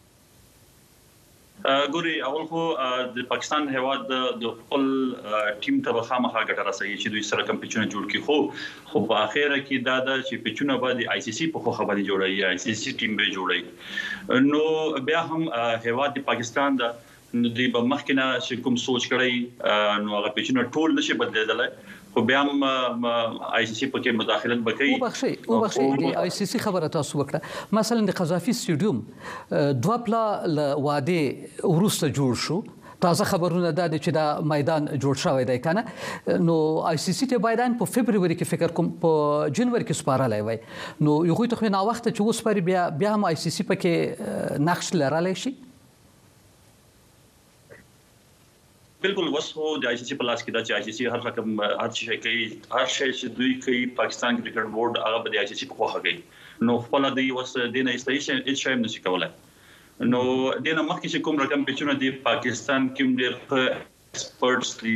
ګوري اول خو د پاکستان هیواد د خپل ټیم ته خامخا ګټه رسوي چې دوی سره کم پیچونه جوړ کړي، خو خو په اخر کې دا د چې پیچونه باندې آی سی سی په خو خبري جوړي، آی سی سی ټیم به جوړي. نو بیا هم هیواد د پاکستان د نو دوی په مخکنه چې کوم سوچ کړی نو هغه پیچونه ټول نشي بدلیدلای خو بیا هم آی سی سی پکې مداخلت وکړي او بخشي او بخشي د آی سی سی خبره تاسو وکړه مثلا د قذافي سټیډیوم دوه پلا واده ورسته جوړ شو تازه خبرونه ده چې دا میدان جوړ شوی دی کنه نو آی سی سی ته بایدن په فبرवरी کې فکر کوم په جنوري کې سپارلای وای نو یو خو ته نو وخت چې اوس پر بیا بیا هم آی سی سی پکې نقش لرلای شي بالکل وس هو د آی سی سی په لاس کې دا چې آی سی سی هر رقم هر شي کوي هر شي چې دوی کوي پاکستان کرکټ بورډ هغه به د آی سی سی په خوخه کوي نو خپل دی وس دینه استیشن هیڅ شي نشي کولای نو دینه مخکې چې کوم رقم پیچونه دی پاکستان کې ډېر ایکسپرټس دي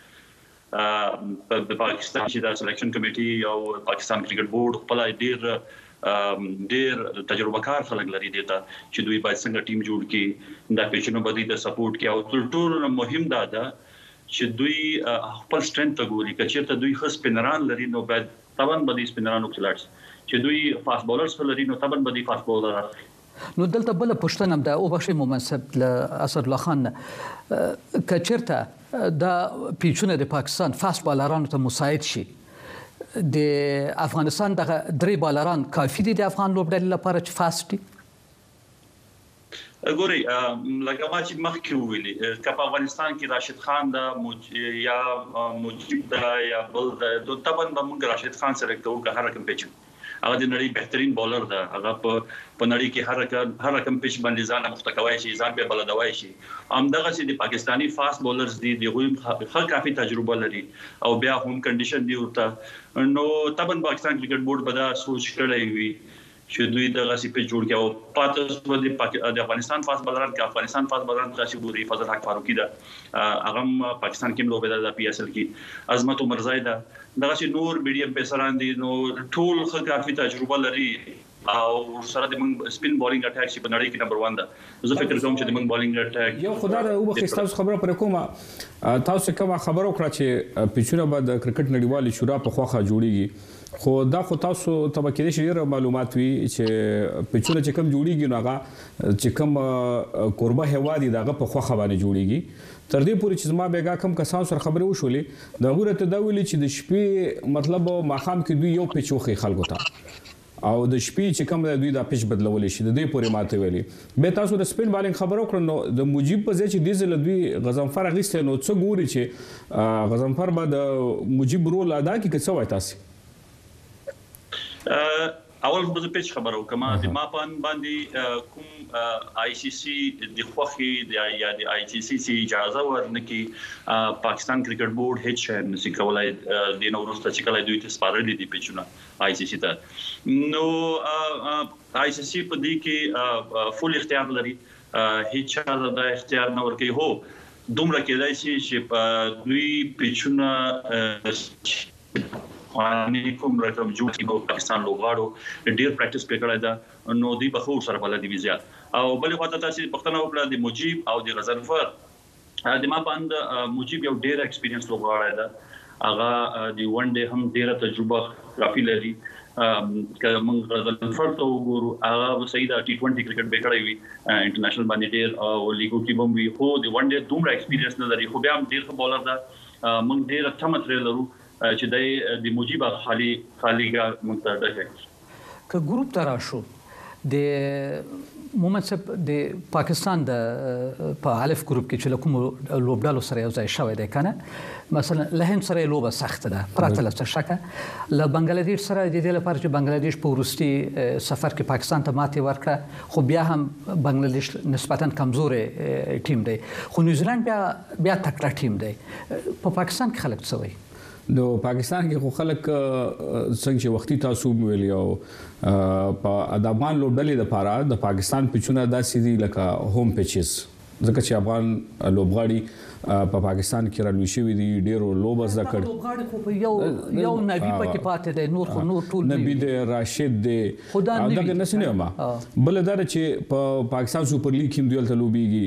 په پاکستان چې دا سلیکشن کمیټي او پاکستان کرکټ بورډ خپل ډېر ډېر تجربه کار خلک لري دي چې دوی باید څنګه ټیم جوړ کړي دا پیچونه باندې د سپورټ کې او تر ټولو مهم دا ده چې دوی خپل سټرنث ګوري چې ته دوی خاص سپینران لري نو باید طبعا باندې سپینرانو کلاټس چې دوی فاست بولرز لري نو طبعا باندې فاست بولر نو دلته بل پښتنه ده او بخښي مناسب ل اسد الله خان کچرته دا پیچونه د پاکستان فاست بالرانو ته مساعد شي د افغانستان دغه درې بالران کافي دي د افغان لوبډلې لپاره چې فاست دي ګوري لکه ما چې مخکې ویلي کپ افغانستان کې راشد خان دا یا مجيب دا یا بل دا طبعا موږ راشد خان سره کوو که هر کوم پیچ هغه د نړۍ بهترین بولر ده هغه په نړۍ کې هر هر کوم پیچ باندې ځان مختکوي شي ځان به بلدوي شي هم دغه چې د پاکستانی فاست بولرز دي د غویم خل کافي تجربه لري او بیا هم کنډیشن دی ورته نو طبعا پاکستان کرکټ بورډ به دا سوچ کړی وي چې دوی دغه سی په جوړ کې او پاتې ولې د افغانستان فاست بولران کې افغانستان فاست بولران چې ګوري فضل حق فاروقي ده هغه پاکستان کې لوبه ده پی اس ال کې عظمت عمر زاید دغه چې نور بي ډي ام پیسران دي نو ټول خل کافي تجربه لري او سره د موږ سپین بولینګ اٹیک چې په نړۍ کې نمبر واحد ده زه فکر کوم چې د موږ بولینګ اٹیک یو خدای او بخښ تاسو خبره پر کومه تاسو کومه خبر وکړه چې پیچونه به د کرکټ نړیوالې شورا په خوخه جوړیږي خو دا خو تاسو ته کې ډېر معلومات وي چې پیچونه چې کم جوړیږي نو هغه چې کم قربه هوادي دغه په خوخه باندې جوړیږي تر دې پورې چې ما بیګه کم کسان سره خبرې وشولې دا غوړه ته دا ویلي چې د شپې مطلب ماخام کې دوی یو پیچوخي خلکو ته او د شپې چې کوم دوی دا پیچ بدلولې شي د دې پورې ماته ویلي به تاسو د سپین بالینګ خبرو کړو نو د مجيب په ځای چې دیزل دوی غزنفر غیسته نو څه ګوري چې غزنفر به د مجيب رول ادا کوي که څه وای تاسو اول به پیچ خبرو کما د ما پان باندې کوم آی سی سی د خوخي د یا د آی سی سی اجازه ورنکي پاکستان کرکټ بورډ هیڅ شي نشي کولای د نو ورسته چې کله دوی ته سپارلې دي پیچونه آی سی سی ته نو آی سی سی په دې کې فول اختیار لري هیڅ چا د اختیار نه ورکي هو دومره کېدای شي چې دوی پیچونه خواني کوم رقم جوړ کیږي پاکستان لوغاړو ډیر پریکټیس وکړای دا نو دی په خو سره بل دی زیات او بل خواته تاسو پښتنه وکړه د مجيب او د غزنفر د ما باند مجيب یو ډیر ایکسپیرینس لوغاړی دا هغه د ون ډے هم ډیره تجربه کافي لري که موږ غزنفر ته وګورو هغه صحیح د ټي ټوئنټي کرکټ به کړی وي انټرنیشنل باندې ډیر او لیګو کې هم وي خو د ون ډے دومره ایکسپیرینس نه لري خو بیا هم ډیر ښه بولر دا موږ ډیر ثمت لرو چې د مجيب خالي خاليګه منتدى ک ګروپ ترا شو د مومنسب د پاکستان د په الف ګروپ کې چې کوم لوبډالو سره یو ځای شوی دی کنه مثلا لهند سره لوبه سخت ده پرته له شکه له بنگلاديش سره د دې لپاره چې بنگلاديش په ورستي سفر کې پاکستان ته ماتې ورکړه خو بیا هم بنگلاديش نسبتا کمزورې ټیم دی خو نیوزیلند بیا بیا تکړه ټیم دی په پاکستان کې خلک څه وایي نو پاکستان کې خو خلک څنګه چې وختي تاسو ویل یو په افغان لوبډلې لپاره د پاکستان پیچونه داسې دي لکه هوم پیچز ځکه چې افغان لوبغاړي په پاکستان کې رالوي شوی دي ډیرو لوب زده کړ لوبغاړي خو په یو یو نبی پکې پاتې دی نور خو نور ټول نبی دی راشد دی دغه نسنه ما بل دا چې په پاکستان سپر لیګ کې دوی ته لوبيږي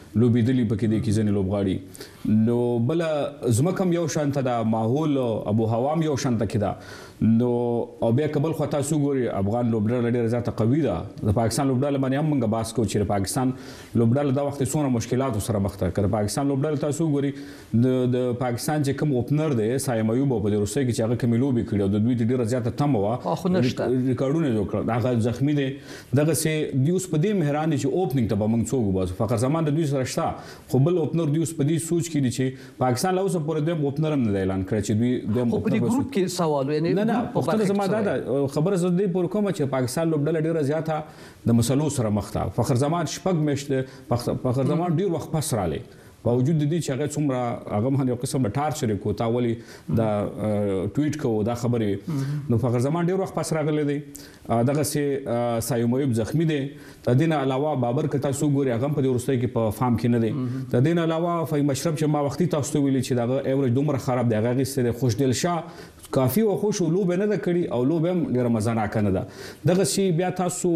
لوبېدلی پکې دي کې ځنې لوبغاړي نو بل زمکم یو شانته دا ماحول ابو هوام یو شانته کې دا نو او بیا کبل خو تاسو ګوري افغان لوبډله ډېر زیاته قوي ده د پاکستان لوبډله باندې هم موږ باس کوو چې پاکستان لوبډله دا وخت څونه مشکلات سره مخ ته کړ پاکستان لوبډله تاسو ګوري د پاکستان چې کوم اوپنر دی سایم ایوب په د روسي کې چې هغه کمی لوبي کړو د دوی ډېر زیاته تم و ریکارډونه جوړ کړل هغه زخمی دی دغه سي دیوس په دې مهران چې اوپننګ ته به موږ څوک وباسو فخر زمان د دوی سره شته خو بل اوپنر دیوس په دې سوچ کې دي چې پاکستان له اوسه پورې د اوپنر هم نه اعلان کړی چې دوی د په دې ګروپ کې سوال یعنی نه نه پښتنه زما دا خبره زه دې پور کوم چې پاکستان لوبډله ډیره زیاته د مسلو سره مخ ته فخر زمان شپږ میشته فخر زمان ډیر وخت پس رااله باوجود د دې چې هغه څومره هغه هم یو قسم د ټارچر کو تا ولي دا ټویټ کو دا خبره نو فخر زمان ډیر وخت پس راغلی دی دغه سي سایمویب زخمی دی د دین علاوه بابر کتا سو ګوري هغه په ورستۍ کې په فارم کې نه دی د دین علاوه فای مشرب چې ما وختي تاسو ویلي چې دغه ایوریج دومره خراب دی هغه سره خوشدل شاه کافي او خوش لوب نه د کړي او لوب هم ډیر مزه نه کنه دغه سي بیا تاسو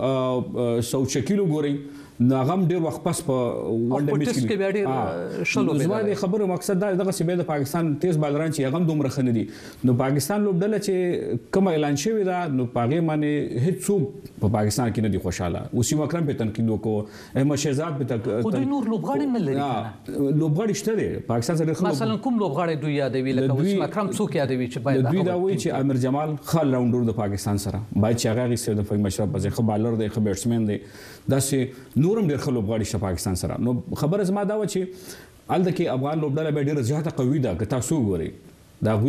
سوچ کیلو ګوري ناغم ډیر وخت پس په ونډه میچ کې بیا ډیر شلو زما د خبرو مقصد دا دغه چې د پاکستان تیز بالران چې هغه دومره خنه دي نو پاکستان لوبډله چې کوم اعلان شوی دا نو پاګې باندې هیڅ څوک په پاکستان کې نه دي خوشاله وسیم اکرم په تنقید وکړو احمد شهزاد په تنقید خو دوی نور لوبغاړي نه لري لوبغاړي شته دي پاکستان سره مثلا کوم لوبغاړي دوی یادوي لکه وسیم اکرم څوک یادوي چې باید دوی دا وایي چې امیر جمال خال راونډر د پاکستان سره باید چې هغه غي د فای مشرب په ځخه بالر دی خو بیټسمن دی دا چې نورم ډیر خلوبغاړي شته پاکستان سره نو خبره زما دا و چې الته کې افغان لوبډله به ډیره زیاته قوي ده که تاسو ګورئ دا غوي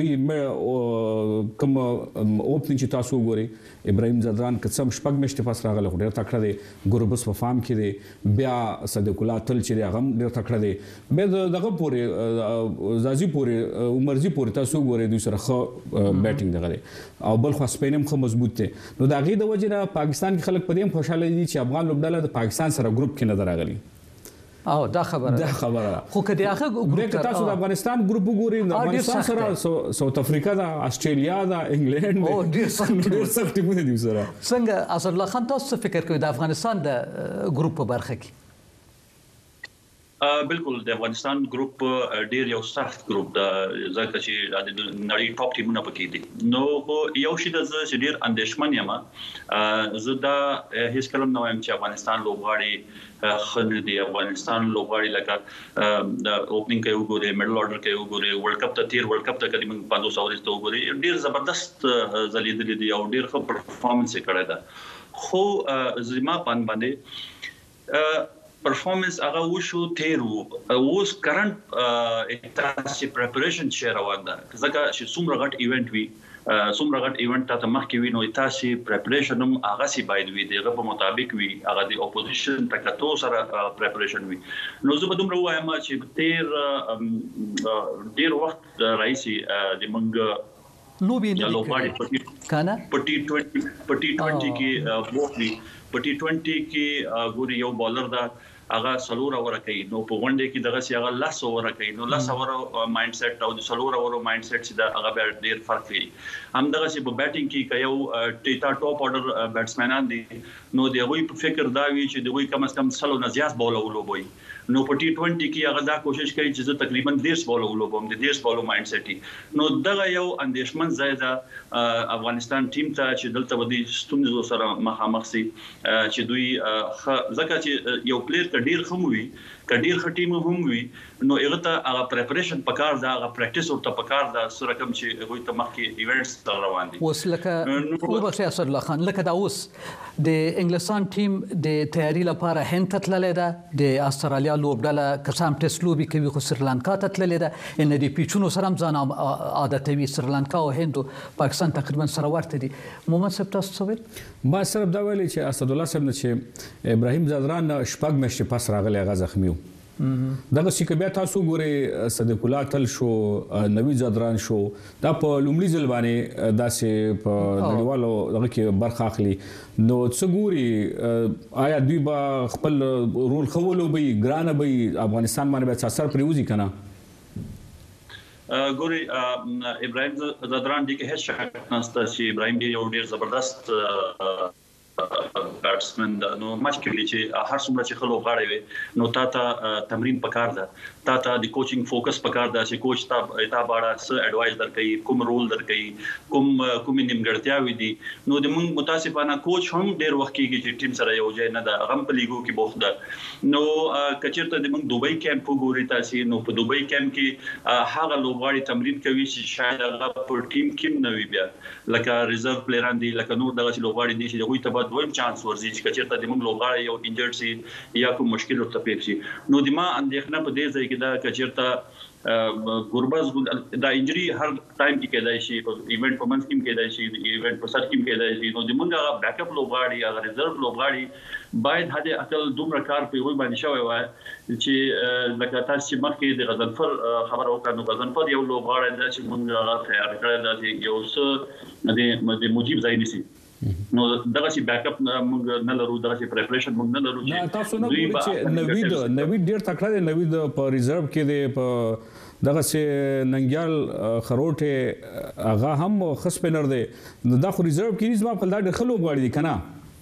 کوم اوپننګ چې تاسو ګورئ ابراهيم زدران قسم شپږ مشته پاس راغله ډیر تکړه دی ګوربس په فارم کې دی بیا صدیق الله تل چې هغه ډیر تکړه دی به دغه پورې زازي پورې عمرزي پورې تاسو ګورئ دوی سره خو بیټینګ دغه او بل خو سپینم خو مضبوط دی نو دا غي د وجه پاکستان کې خلک په دې خوشاله دي چې افغان لوبډله د پاکستان سره ګروپ کې نه راغلي او دا خبره دا خبره خو کدی هغه ګروپ تاسو د افغانستان ګروپ وګورئ د افغانستان سره ساوث افریقا دا استرالیا دا انګلند او ډیر سخت ډیر سخت ټیمونه دي سره څنګه اسد الله خان تاسو فکر کوئ د افغانستان د ګروپ په برخه کې بالکل د افغانستان ګروپ ډیر یو سخت ګروپ دا ځکه چې د نړۍ ټاپ ټیمونه پکې دي نو یو شی د چې ډیر اندېشمن یم زه دا هیڅ کلم نه وایم چې افغانستان لوبغاړي خل دي افغانستان لوبغاړي لکه د اوپننګ کې وګورئ میډل اورډر کې وګورئ ورلد کپ ته تیر ورلد کپ ته کدي موږ پنځوس اورز ته وګورئ ډیر زبردست زلیدل دي او ډیر ښه پرفارمنس کړی دا خو زما پان باندې پرفارمنس هغه وشو تیرو اوس کرنٹ تاسو پریپریشن شیر روان ده ځکه چې څومره غټ ایونت وي څومره غټ ایونت ته مخکې وي نو تاسو پریپریشن هم هغه سي باید وي دغه په مطابق وي هغه د اپوزیشن تکتو سره پریپریشن وي نو زه به دومره وایم چې تیر ډیر وخت راځي د منګ نو به نه کړی کنه پټي عشرين پټي عشرين کې بوخي پټي عشرين کې ګوري یو بالر دا هغه سلور اور کوي نو په غونډه کې دغه سی هغه لاس اور کوي نو لاس اور مایند سیټ او د سلور اور مایند سیټ چې دا هغه ډیر فرق لري هم دغه سی په بیټینګ کې یو ټیتا ټاپ اورډر بیټسمنان دي نو دی غوي په فکر دا وی چې دوی کم از کم سلو نه زیات بول ولوبوي نو په ټي عشرين کې هغه دا کوشش کوي چې زه تقریبا ډیر بول ولوبم د ډیر بول مایند سیټ نو دغه یو اندیشمن زیاده افغانستان ټیم ته چې دلته ودی ستونزو سره مخامخ سي چې دوی ځکه چې یو پلیئر ډیر خموي کډیر خټیم هم وي نو هغه ته هغه پریپریشن پکار دا هغه پریکټیس ورته پکار دا سره کوم چې هغه ته مخکې ایونټس روان دي اوس لکه او بخښه اسد الله خان لکه دا اوس د انګلستان ټیم د تیاری لپاره هند ته تللې ده د استرالیا لوبډله قسم ټیسټ لوبي کوي خو سریلانکا ته تللې ده ان د پیچونو سره ځان عادتوي سریلانکا او هند پاکستان تقریبا سره ورته دي محمد صاحب تاسو څه ما صرف دا ویلي چې اسد الله صاحب نه چې ابراهيم زدران شپږ مشته پاس راغلی هغه زخمی دغه چې بیا تاسو ګورئ صدیق الله تل شو نوی زدران شو دا په لومړي ځل باندې داسې په نړیوالو دغه کې برخه اخلي نو څه ګوري آیا دوی به خپل رول خولو به ګرانه به افغانستان باندې به اثر پریوزي کنه ګوري ابراهيم زدران دي کې هیڅ شک نشته چې ابراهيم دی یو ډیر زبردست بیټسمن نو ماچ کې چې هر څومره چې خلک غاړي وي نو تا ته تمرین پکار ده تا ته د کوچینګ فوکس پکار ده چې کوچ تا تا باړه س اډوایز درکې کوم رول درکې کوم کوم نیمګړتیاوي دي نو د موږ متاسفانه کوچ هم ډېر وخت کې چې ټیم سره یو ځای نه ده غم په لیګو کې بوخت ده نو کچیرته د موږ دوبۍ کیمپ وګوري تاسو نو په دوبۍ کیمپ کې هغه لوبغاړي تمرین کوي چې شاید هغه په ټیم کې نه وي بیا لکه ریزرو پلیران دي لکه نور دغه لوبغاړي دي چې دوی ته به دویم چانس ورزي چې کچیرته د موږ لوبغاړي یو انجرډ سي یا کوم مشکل ورته پیښ شي نو د ما اندېښنه په دې ځای کې دا کچیرته ګوربز دا انجری هر ټایم کې کېدای شي په ایونت په منځ کې کېدای شي ایونت په سر کې کېدای شي نو د موږ بیک اپ لوبغاړي هغه ریزرو لوبغاړي باید هدا عقل دومره کار په وای باندې شوی وای چې لکه تاسو چې مخکې د غزنفر خبر وکړو نو غزنفر یو لوبغاړی دی چې موږ هغه تیار کړی دی یو څه د مجيب ځای نسی نو دغه شي بیک اپ موږ نه لرو دغه شي پریپریشن موږ نه لرو چې تاسو نه ګورئ چې نوید نوید ډیر تکړه دی نوید په ریزرو کې دی په دغه سي ننګیال خروټه هغه هم خسپنر دی دا خو ریزرو کې زما په لاډ خلو غواړي دي کنه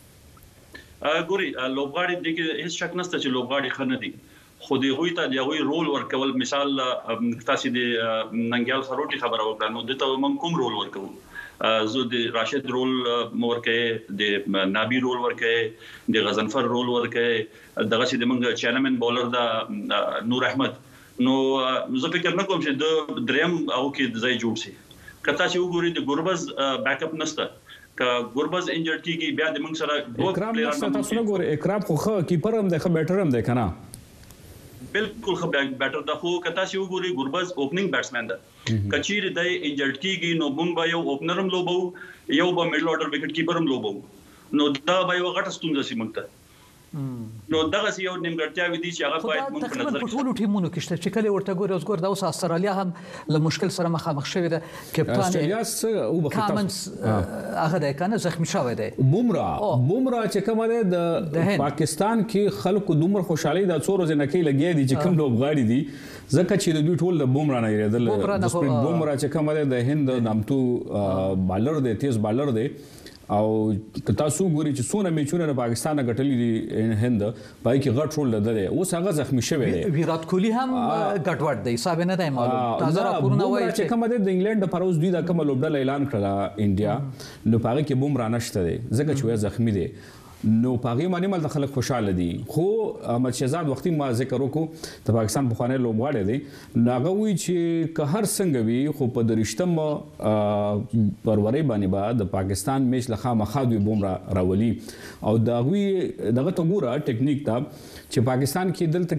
ګوري لوبغاړي د هیڅ شک نشته چې لوبغاړي خنه دي خو دی غوي ته دی غوي رول ورکول مثال تاسو د ننګیال خروټي خبره وکړه نو دته موږ کوم رول ورکو زه د راشد رول ورکه د نابی رول ورکه د غزنفر رول ورکه دغه چې د موږ چینمن بولر دا نور احمد نو زه فکر نه کوم چې د دریم او کې ځای جوړ شي کته چې وګوري د ګوربز بیک اپ نشته ک ګوربز انجرډ کیږي بیا د موږ سره دوه پلیران تاسو نه ګوري اکرام خو خو کیپر هم دی خو بیټر هم دی کنه بالکل خو بیټر د خو کته چې وګوري ګوربز اوپننګ بیټسمن ده کچیر د انجرډ کیږي نو موږ به یو اوپنر هم لوبو یو به میډل اورډر وکټ کیپر هم لوبو نو دا به یو غټ ستونزه سي موږ ته نو دغه یو نیمګړتیا ودی چې هغه باید موږ په نظر کې ټول ټیمونو کې شته چې کله ورته ګوري اوس ګور د اوس استرالیا هم له مشکل سره مخامخ شوې ده کپټان استرالیا څه او کامنز هغه د کنه زخمی شوی دی بومرا بومرا چې کومه ده د پاکستان کې خلکو دومره خوشحالي د څو ورځې نه کې لګي دي چې کوم لوبغاړي دي ځکه چې د دوی ټول د بومرا نه یریدل د سپریټ بومرا چې کومه ده د هند نامتو بالر دی تیز بالر دی او تاسو ګوري چې څونه میچونه د پاکستان غټلې دي هند پای کې غټ رول لري اوس هغه زخمی شوی دی ویرات کوهلی هم غټوټ دی حساب نه دی معلوم تازه راپورونه وایي چې کومه د انګلند د پروز دوی د کومه لوبډل اعلان کړه انډیا نو پاره کې بومرا نشته دی ځکه چې زخمی دی نو پاغي باندې مل خلک خوشاله دي خو احمد شهزاد وختي ما ذکر وکړو د پاکستان بخوانه لوبغاړي دي ناغه وی چې که هر څنګه وي خو په درشتم پروري باندې با د پاکستان میچ لخوا مخادوي بومرا راولي او دا وی دغه ته ګوره ټیکنیک دا چې پاکستان کې دلته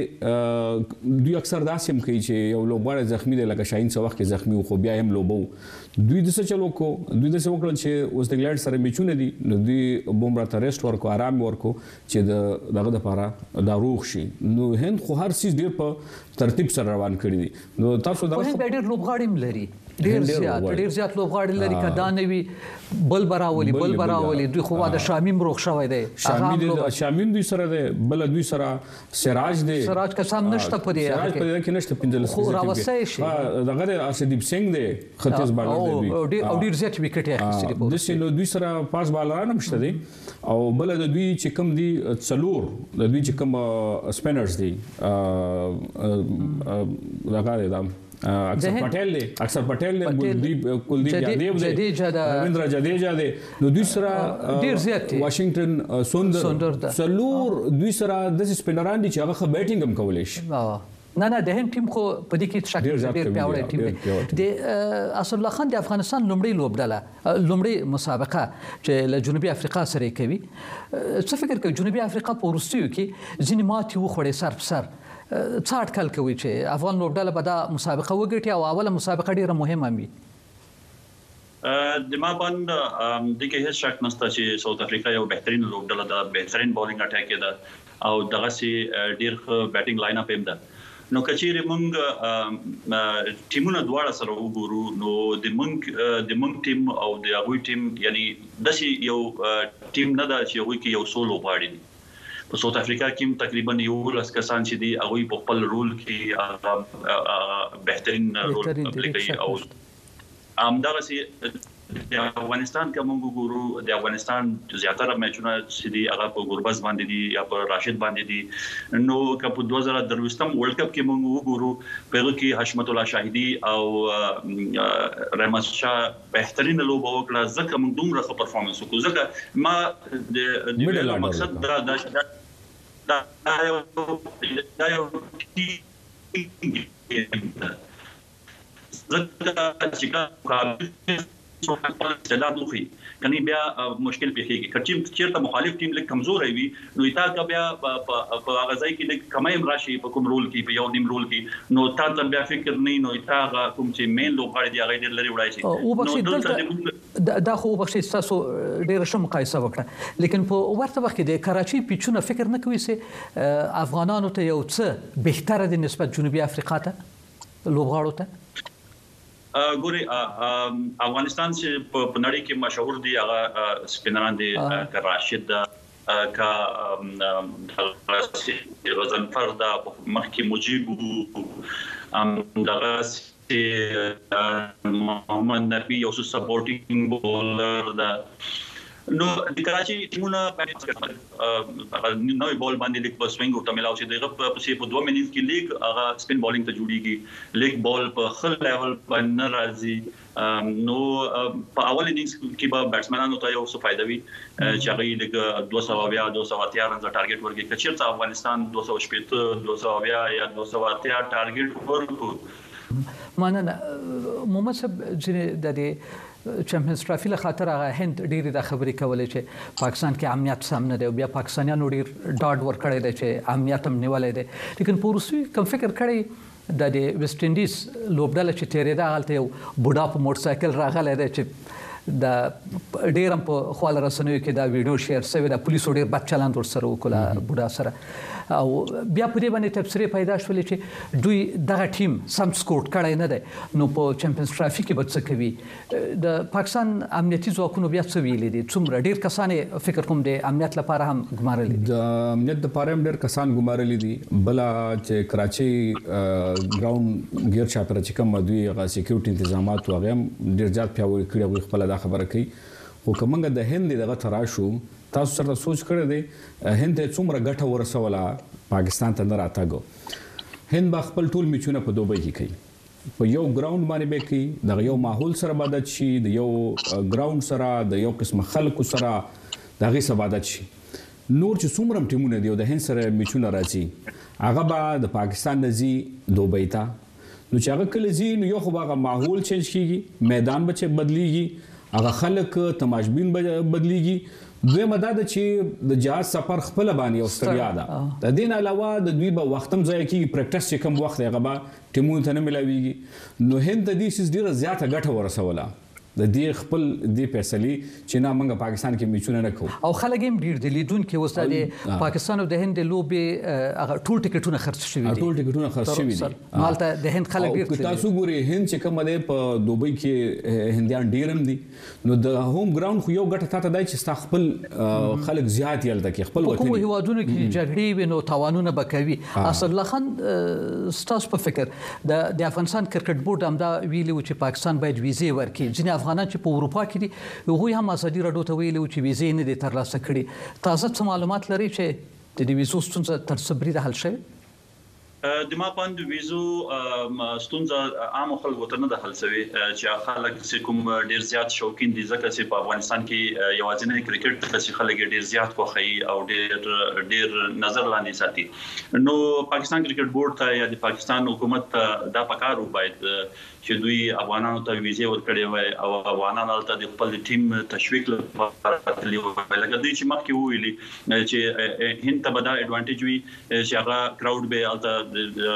کې دوی اکثر داسې کوي چې یو لوبغاړی زخمی دی لکه شاهین څو وخت کې زخمی خو بیا هم لوبو دوی د څه چلو کو دوی د څه وکړل چې اوس د انګلند سره میچونه دي نو دوی بومرا ته ریسټ ورکو آرام ورکو چې د دغه لپاره دا روغ شي نو هند خو هر څه ډیر په ترتیب سره روان کړی دي نو تاسو دا هند ډیر لوبغاړي ملري ډیر زیات ډیر زیات لوبغاړي لري کدا نوي بل براولي بل براولي دوی خو د شامیم روغ شوی دی شامیم شامیم دوی سره دی بل دوی سره سراج دی سراج قسم نشته پدې سراج پدې کې نشته پنځل خو راوسه شي دغه ارشدیپ سنگ دی ختیز بالر دی او ډیر زیات وکټ یې اخیستي په دې نو دوی سره پاس بالران هم شته دي او بل د دوی چې کوم دي څلور د دوی چې کوم سپینرز دي دغه دی اکثر پټیل دی اکثر پټیل دی کلدیپ کلدیپ یادیو دی رویندرا جډیجا دی نو دوی سره ډیر زیات دي واشنگټن سوندر څلور دوی سره د سپینران دي چې هغه بیټینګ هم کولای شي نه نه د هند ټیم خو په دې کې شک ډیر پیاوړی ټیم دی د اسد الله خان د افغانستان لومړی لوبډله لومړی مسابقه چې له جنوبي افریقا سره کوي څه فکر کوي جنوبي افریقا په وروستیو کې ځینې ماتې وخوړې سر په سر څه اټکل کوي چې افغان لوبډله به دا مسابقه وګټي او اوله مسابقه ډیره مهمه وي د ما باندې د کې هیڅ شک نشته چې ساوث افریقا یو بهترین لوبډله ده بهترین بولینګ اٹیک ده او دغه سي ډیر ښه بیټینګ لاین اپ هم ده نو کچېره مونږ ټیمونه دواړه سره وګورو نو د مونږ د مونږ ټیم او د هغوی ټیم یعنی داسې یو ټیم نه ده چې هغوی کې یو سولو غواړي په ساوث افریقا کې تقریبا یو لس کسان چې دي هغوی په خپل رول کې بهترین رول پلی کوي او همدغه د افغانستان کوم ګورو د افغانستان زیاتره میچونه چې دی هغه په ګوربز باندې دي یا په راشد باندې دي نو کپ دوه زره درويشتم ورلد کپ کې موږ وګورو په کې حشمت الله شاهدي او رحمت شاه بهترین لوبه وکړه ځکه موږ دومره ښه پرفورمنس وکړو ځکه ما د ویلو مقصد دا دا دا یو دا یو ځکه چې کا استعداد وخی کني بیا مشکل پیږي کچې چیرته مخالف ټیم لیک کمزور وي نو تا کا بیا په هغه ځای کې د کمای راشي په کوم رول کې په یو نیم رول کې نو تا ته بیا فکر نه نو تا کوم چې مین لوبغاړي دی هغه ډېر لري وړای شي او بخښي دلته دا خو بخښي تاسو ډېر شم مقایسه وکړه لیکن په ورته وخت کې د کراچي پیچونه فکر نه کوي چې افغانانو ته یو څه بهتره دي نسبت جنوبي افریقا ته لوبغاړو ته ګوري افغانستان چې په نړۍ کې مشهور دي هغه سپینران دي راشد کا غزنفر دا مخکې مجيب دغه محمد نبی یو سپورټینګ بولر دا نو د کراچي ټیمونه نوې بال باندې لیک په سوینګ ورته ملاو شي دغه په په دوه منټ کې لیک هغه سپین بالینګ ته جوړیږي لیک بال په خل لیول باندې راځي نو په اول اننګز کې به بیټسمنانو ته یو څه فائدہ وي چې هغه د دوه سوه بیا دوه سوه اتیا رنز ټارګټ ورکړي کچېرته افغانستان دوه سوه شپږ دوه سوه بیا یا دوه سوه اتیا ټارګټ ورکړي مننه محمد صاحب چې د دې چمپیونز ټرافي له خاطر هغه هند ډېری د خبرې کولې چې پاکستان کې امنیت سم نه دی بیا پاکستانیانو ډېر ډاډ ورکړی دی چې امنیت هم نیولای دی لیکن پوروسوي کوم فکر کړی د دې ویسټ انډیز لوبډله چې تیرې دا حالت یو بوډا په موټر سایکل راغلی دی چې د ډېر هم په خواله رسنیو کې دا ویډیو شیر شوی د پولیسو ډېر بد چلند ورسره وکړه بوډا سره او بیا په دې باندې تبصرې پیدا شولې چې دوی دغه ټیم سم سکوټ کړی نه دی نو په چمپیونز ټرافي کې به څه کوي د پاکستان امنیتي ځواکونو بیا څه ویلي دي څومره ډېر کسان فکر کوم د امنیت لپاره هم ګمارلي دي د امنیت لپاره هم ډېر کسان ګمارلي دي بل چې کراچي ګراوند ګیر چاپره چې کوم دوی هغه سکیورټي تنظیمات واغې هم ډېر زیات پیاوړي کړي وي خپل دا خبره کوي خو کومه د هند دغه تراشو تاسو سره سوچ کړی دی هند ته څومره ګټه ورسوله پاکستان ته نه راتګو هند با خپل ټول میچونه په دوبۍ کې کوي په یو ګراوند باندې به کوي د یو ماحول سره عادت شي د یو ګراوند سره د یو قسم خلکو سره دغه سره عادت شي نور چې څومره ټیمونه دی د هند سره میچونه راځي هغه به د پاکستان د زی دوبۍ ته نو چې هغه کله زی نو یو خو هغه ماحول چینج کیږي میدان به چې بدلیږي هغه خلک تماشبین به بدلیږي دوی مدد چې د جهاز سفر خپل باندې او ستړیا ده د دین علاوه د دوی به وختم ځای کې پریکټس چې کوم وخت هغه به ټیمونو ته نه ملاويږي نو هند د دې سیس ډیره زیاته ګټه ورسوله د دې خپل د فیصله چې نه موږ پاکستان کې میچونه نه کوو او خلک هم ډیر د لیدونکو وسته د پاکستان او د هند لوبې هغه ټول ټیکټونه خرڅ شوي دي ټول ټیکټونه خرڅ شوي دي مالته د هند خلک ډیر تاسو ګوري هند چې کوم دی په دوبۍ کې هندیان ډیر هم دي نو د هوم ګراوند خو یو ګټه تاته دی چې ستا خپل خلک زیات یلته کې خپل وطن کوم هیوادونو کې جګړې وینو توانونه بکوي اسد الله خان ستاسو په فکر د د افغانستان کرکټ بورډ هم دا ویلي چې پاکستان باید ویزه ورکړي ځینې افغانان چې په اروپا کې دي هغوی هم ازادي راډیو ته ویلي چې ویزې نه دي ترلاسه کړي تاسو څه معلومات لرئ چې د دې ویزو ستونزه تر څه بریده حل شوې د ما پاند ویزو ستونزه عام خلکو ته نه د حل شوی چې خلک چې کوم ډیر زیات شوقین دي ځکه چې په افغانستان کې یوازینی کرکټ چې خلک ډیر زیات خوښي او ډیر ډیر نظر لاندې ساتي نو پاکستان کرکټ بورډ ته یا د پاکستان حکومت ته دا پکارو باید چې دوی افغانانو ته ویزه ورکړي وای او افغانانو ته د خپل ټیم تشویق لپاره تللی وای لکه دوی چې مخکې ویلي چې هند ته به دا اډوانټیج وي چې هغه کراود به الته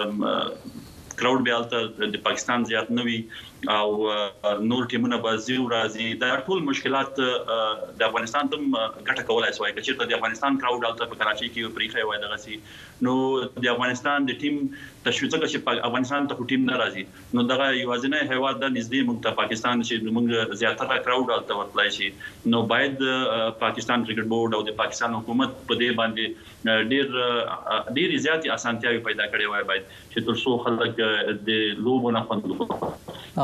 کراود به الته د پاکستان زیات نه وي او نور ټیمونه به زیو راځي دا ټول مشکلات د افغانستان ته ګټه کولای شي چې د افغانستان کراود الته په کراچي کې پریخي وای دغه سي نو د افغانستان د ټیم تشویق چې افغانستان ته ټیم نه راځي نو دغه یوازینی هیواد د نږدې موږ ته پاکستان چې موږ زیاتره کراود الته ورتلای شي نو باید پاکستان کرکټ بورډ او د پاکستان حکومت په دې باندې ډیر ډیر زیاتې اسانتیاوي پیدا کړې وای باید چې تر څو خلک د لوبونه خوند وکړي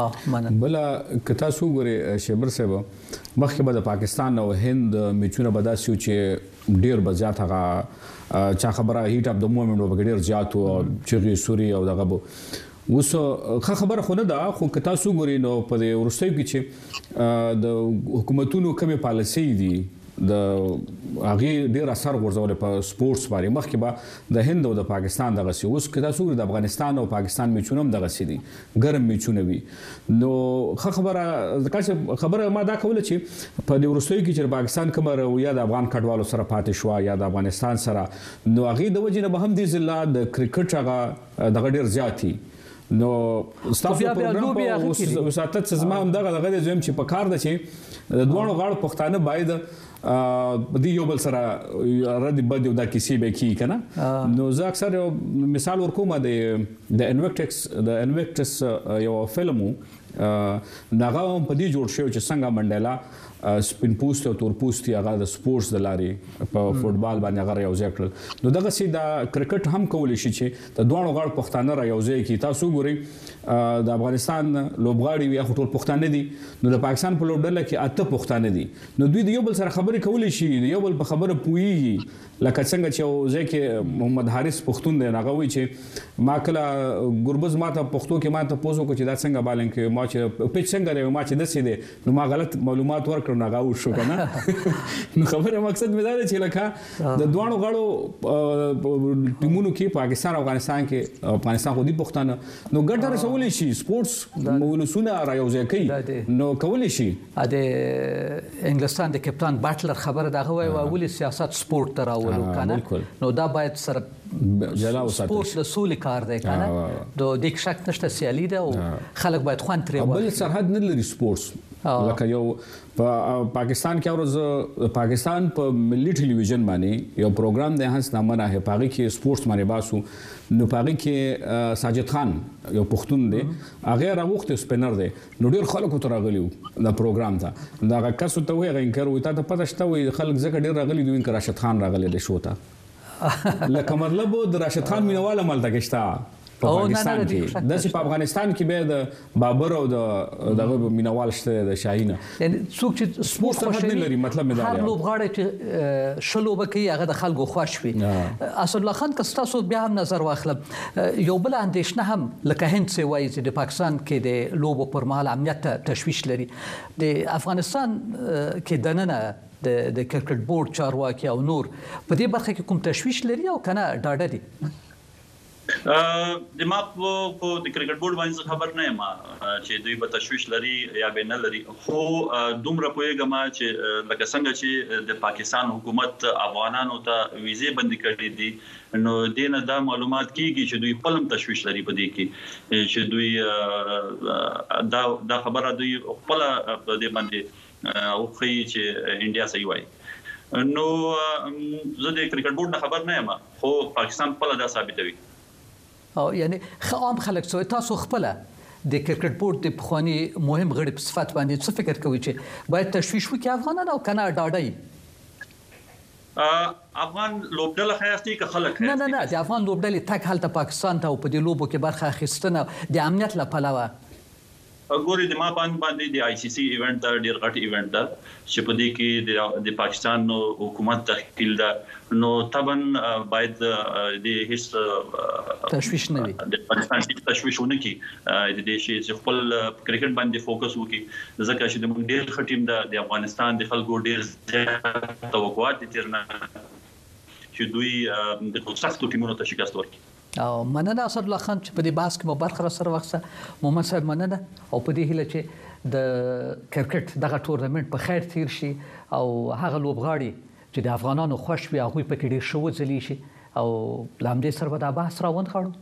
بل کتا سو ګوري شیبر صاحب مخکې به د پاکستان او هند میچونه به داسې چې ډیر به زیات هغه چا خبره هیټ اپ د مومنټ به ډیر زیات او چې سوري او دغه به اوس خبره خو نه ده خو کتا سو ګوري نو په ورستیو کې چې د حکومتونو کومه پالیسي دي د هغه ډیر اثر غورځول په سپورتس باندې مخکې به د هند او د پاکستان دغه سی اوس کدا سور د افغانستان او پاکستان میچونه هم دغه سی دي ګرم میچونه وي نو خبره ځکه خبره ما دا کوله چې په دې ورستیو کې چې پاکستان کومه رویه د افغان کډوالو سره پاتې شو یا د افغانستان سره نو هغه د وجې نه به هم دي ضلع د کرکټ هغه دغه ډیر زیاتی نو ستاسو پروګرام په وساتت زما هم دغه دغه زم چې په کار ده چې د دوه غاړو پښتانه باید د یو بل سره رد بد د کیسې به کی کنه نو زه اکثر مثال ورکوم د د انویکټکس د انویکټس یو فلمو ناغه په دې جوړ شو چې څنګه منډیلا سپین پوسټ او تور پوسټ هغه د سپورتس د لارې په فوتبال باندې هغه یو ځای کړل نو دغه سي د کرکټ هم کول شي چې د دوه غاړو پښتانه را یو ځای کی تاسو ګورئ د افغانستان لوبغاړي یا ټول پښتانه دي نو د پاکستان په لوبډله کې اته پښتانه دي نو دوی د یو بل سره خبرې کول شي یو بل په خبره پويږي لکه څنګه چې ځکه کې محمد حارث پښتون دی هغه وی چې ما کله ګربز ماته پښتو کې ماته پوسو کو چې دا څنګه بالنګ کې ما چې په څنګه دی ما چې دسې دی نو ما غلط معلومات ورکړ نو هغه شو کنه نو خبره مقصد مې دا دی چې لکه د دوه غاړو ټیمونو کې پاکستان او افغانستان کې افغانستان خو دي پښتانه نو ګټه رسول شي سپورتس مولسونه را یو ځای کوي نو کول شي د انګلستان د کپتان باټلر خبره دا غوي او ولې سیاست سپورت ته راولو کنه نو دا باید سره جلا وساتل سپورت د سولې کار دی کنه د دې شک نشته سیالي ده او خلک باید خوان ترې بل سرحد نه لري سپورتس لکه یو په پاکستان کې اورز پاکستان په ملي ټلویزیون باندې یو پروګرام دی هڅه نامه نه پاږي کې سپورتس باندې باسو نو پاږي کې ساجد خان یو پښتون دی هغه راوخت سپینر دی نو ډیر خلکو ته راغلیو دا پروګرام ته دا کس ته وی غینکر وي ته پته شته وي خلک زکه ډیر راغلي دوی انکر راشد خان راغلی دی شو ته لکه مطلب د راشد خان مینواله مال دغشتا په پاکستان کې د په افغانستان کې به د بابر او د دغه مینوال شته د شاهینه یعنی څوک چې سپورت خوښ لري مطلب مې دا هر لوبغاړی چې شلو بکی هغه د خلکو خوښ وي اسد الله خان کستاسو بیا هم نظر واخلم یو بل اندیشنه هم لکه هند سی وایي چې د پاکستان کې د لوبو پر مهال امنیت تشویش لري د افغانستان کې دننه د کرکټ بورډ چارواکي او نور په دې برخه کې کوم تشویش لري او کنه ډاډه دي د ما په د کرکټ بورډ باندې خبر نه یم چې دوی به تشویش لري یا به نه لري خو دومره پوهیږم چې لکه څنګه چې د پاکستان حکومت افغانانو ته ویزې بندي کړې دي نو دینه دا معلومات کیږي چې دوی خپل تشویش لري په دې کې چې دوی دا دا خبره دوی خپل په دې باندې او خي چې انډیا صحیح وایي نو زه د کرکټ بورډ نه خبر نه یم خو پاکستان خپل دا ثابتوي او یعنی عام خلک سو تاسو خپل د کرکټ بورډ د پخوانی مهم غړي په صفات باندې څه فکر کوي چې باید تشویش وکړي افغانان او کنه ډاډای افغان لوبډله خیاستي که خلک نه نه نه د افغان لوبډلې تک هلته پاکستان ته او په دې لوبو کې برخه اخیستنه د امنیت لپاره ګوري د ما باندې د آی سی سی ایونت دا ډیر غټ ایونت دا چې په دې کې د پاکستان حکومت تشکیل دا نو طبعا باید د هیڅ تشویش نه وي د پاکستان تشویش ونه کی د دې شي چې خپل کرکټ باندې فوکس وکړي ځکه چې د ډیر خټیم د افغانستان د خلکو ډیر توقعات دي ترنه چې دوی د سختو ټیمونو ته شکست ورکړي او مننه اسد الله خان چې په دې باس کې مو برخه سره وخته محمد صاحب مننه او په دې هیله چې د کرکټ دغه ټورنمنت په خیر تیر شي او هغه لوبغاړي چې د افغانانو خوښ وي هغه په کې ډیر شو ځلی شي او لامدې سره به دا بحث راوند خړو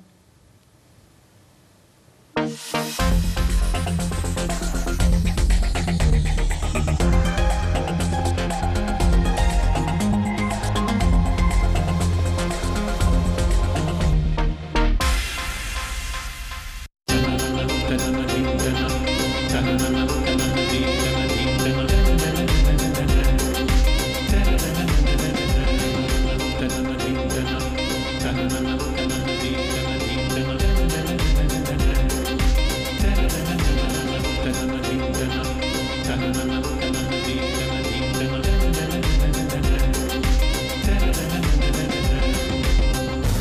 Na na na na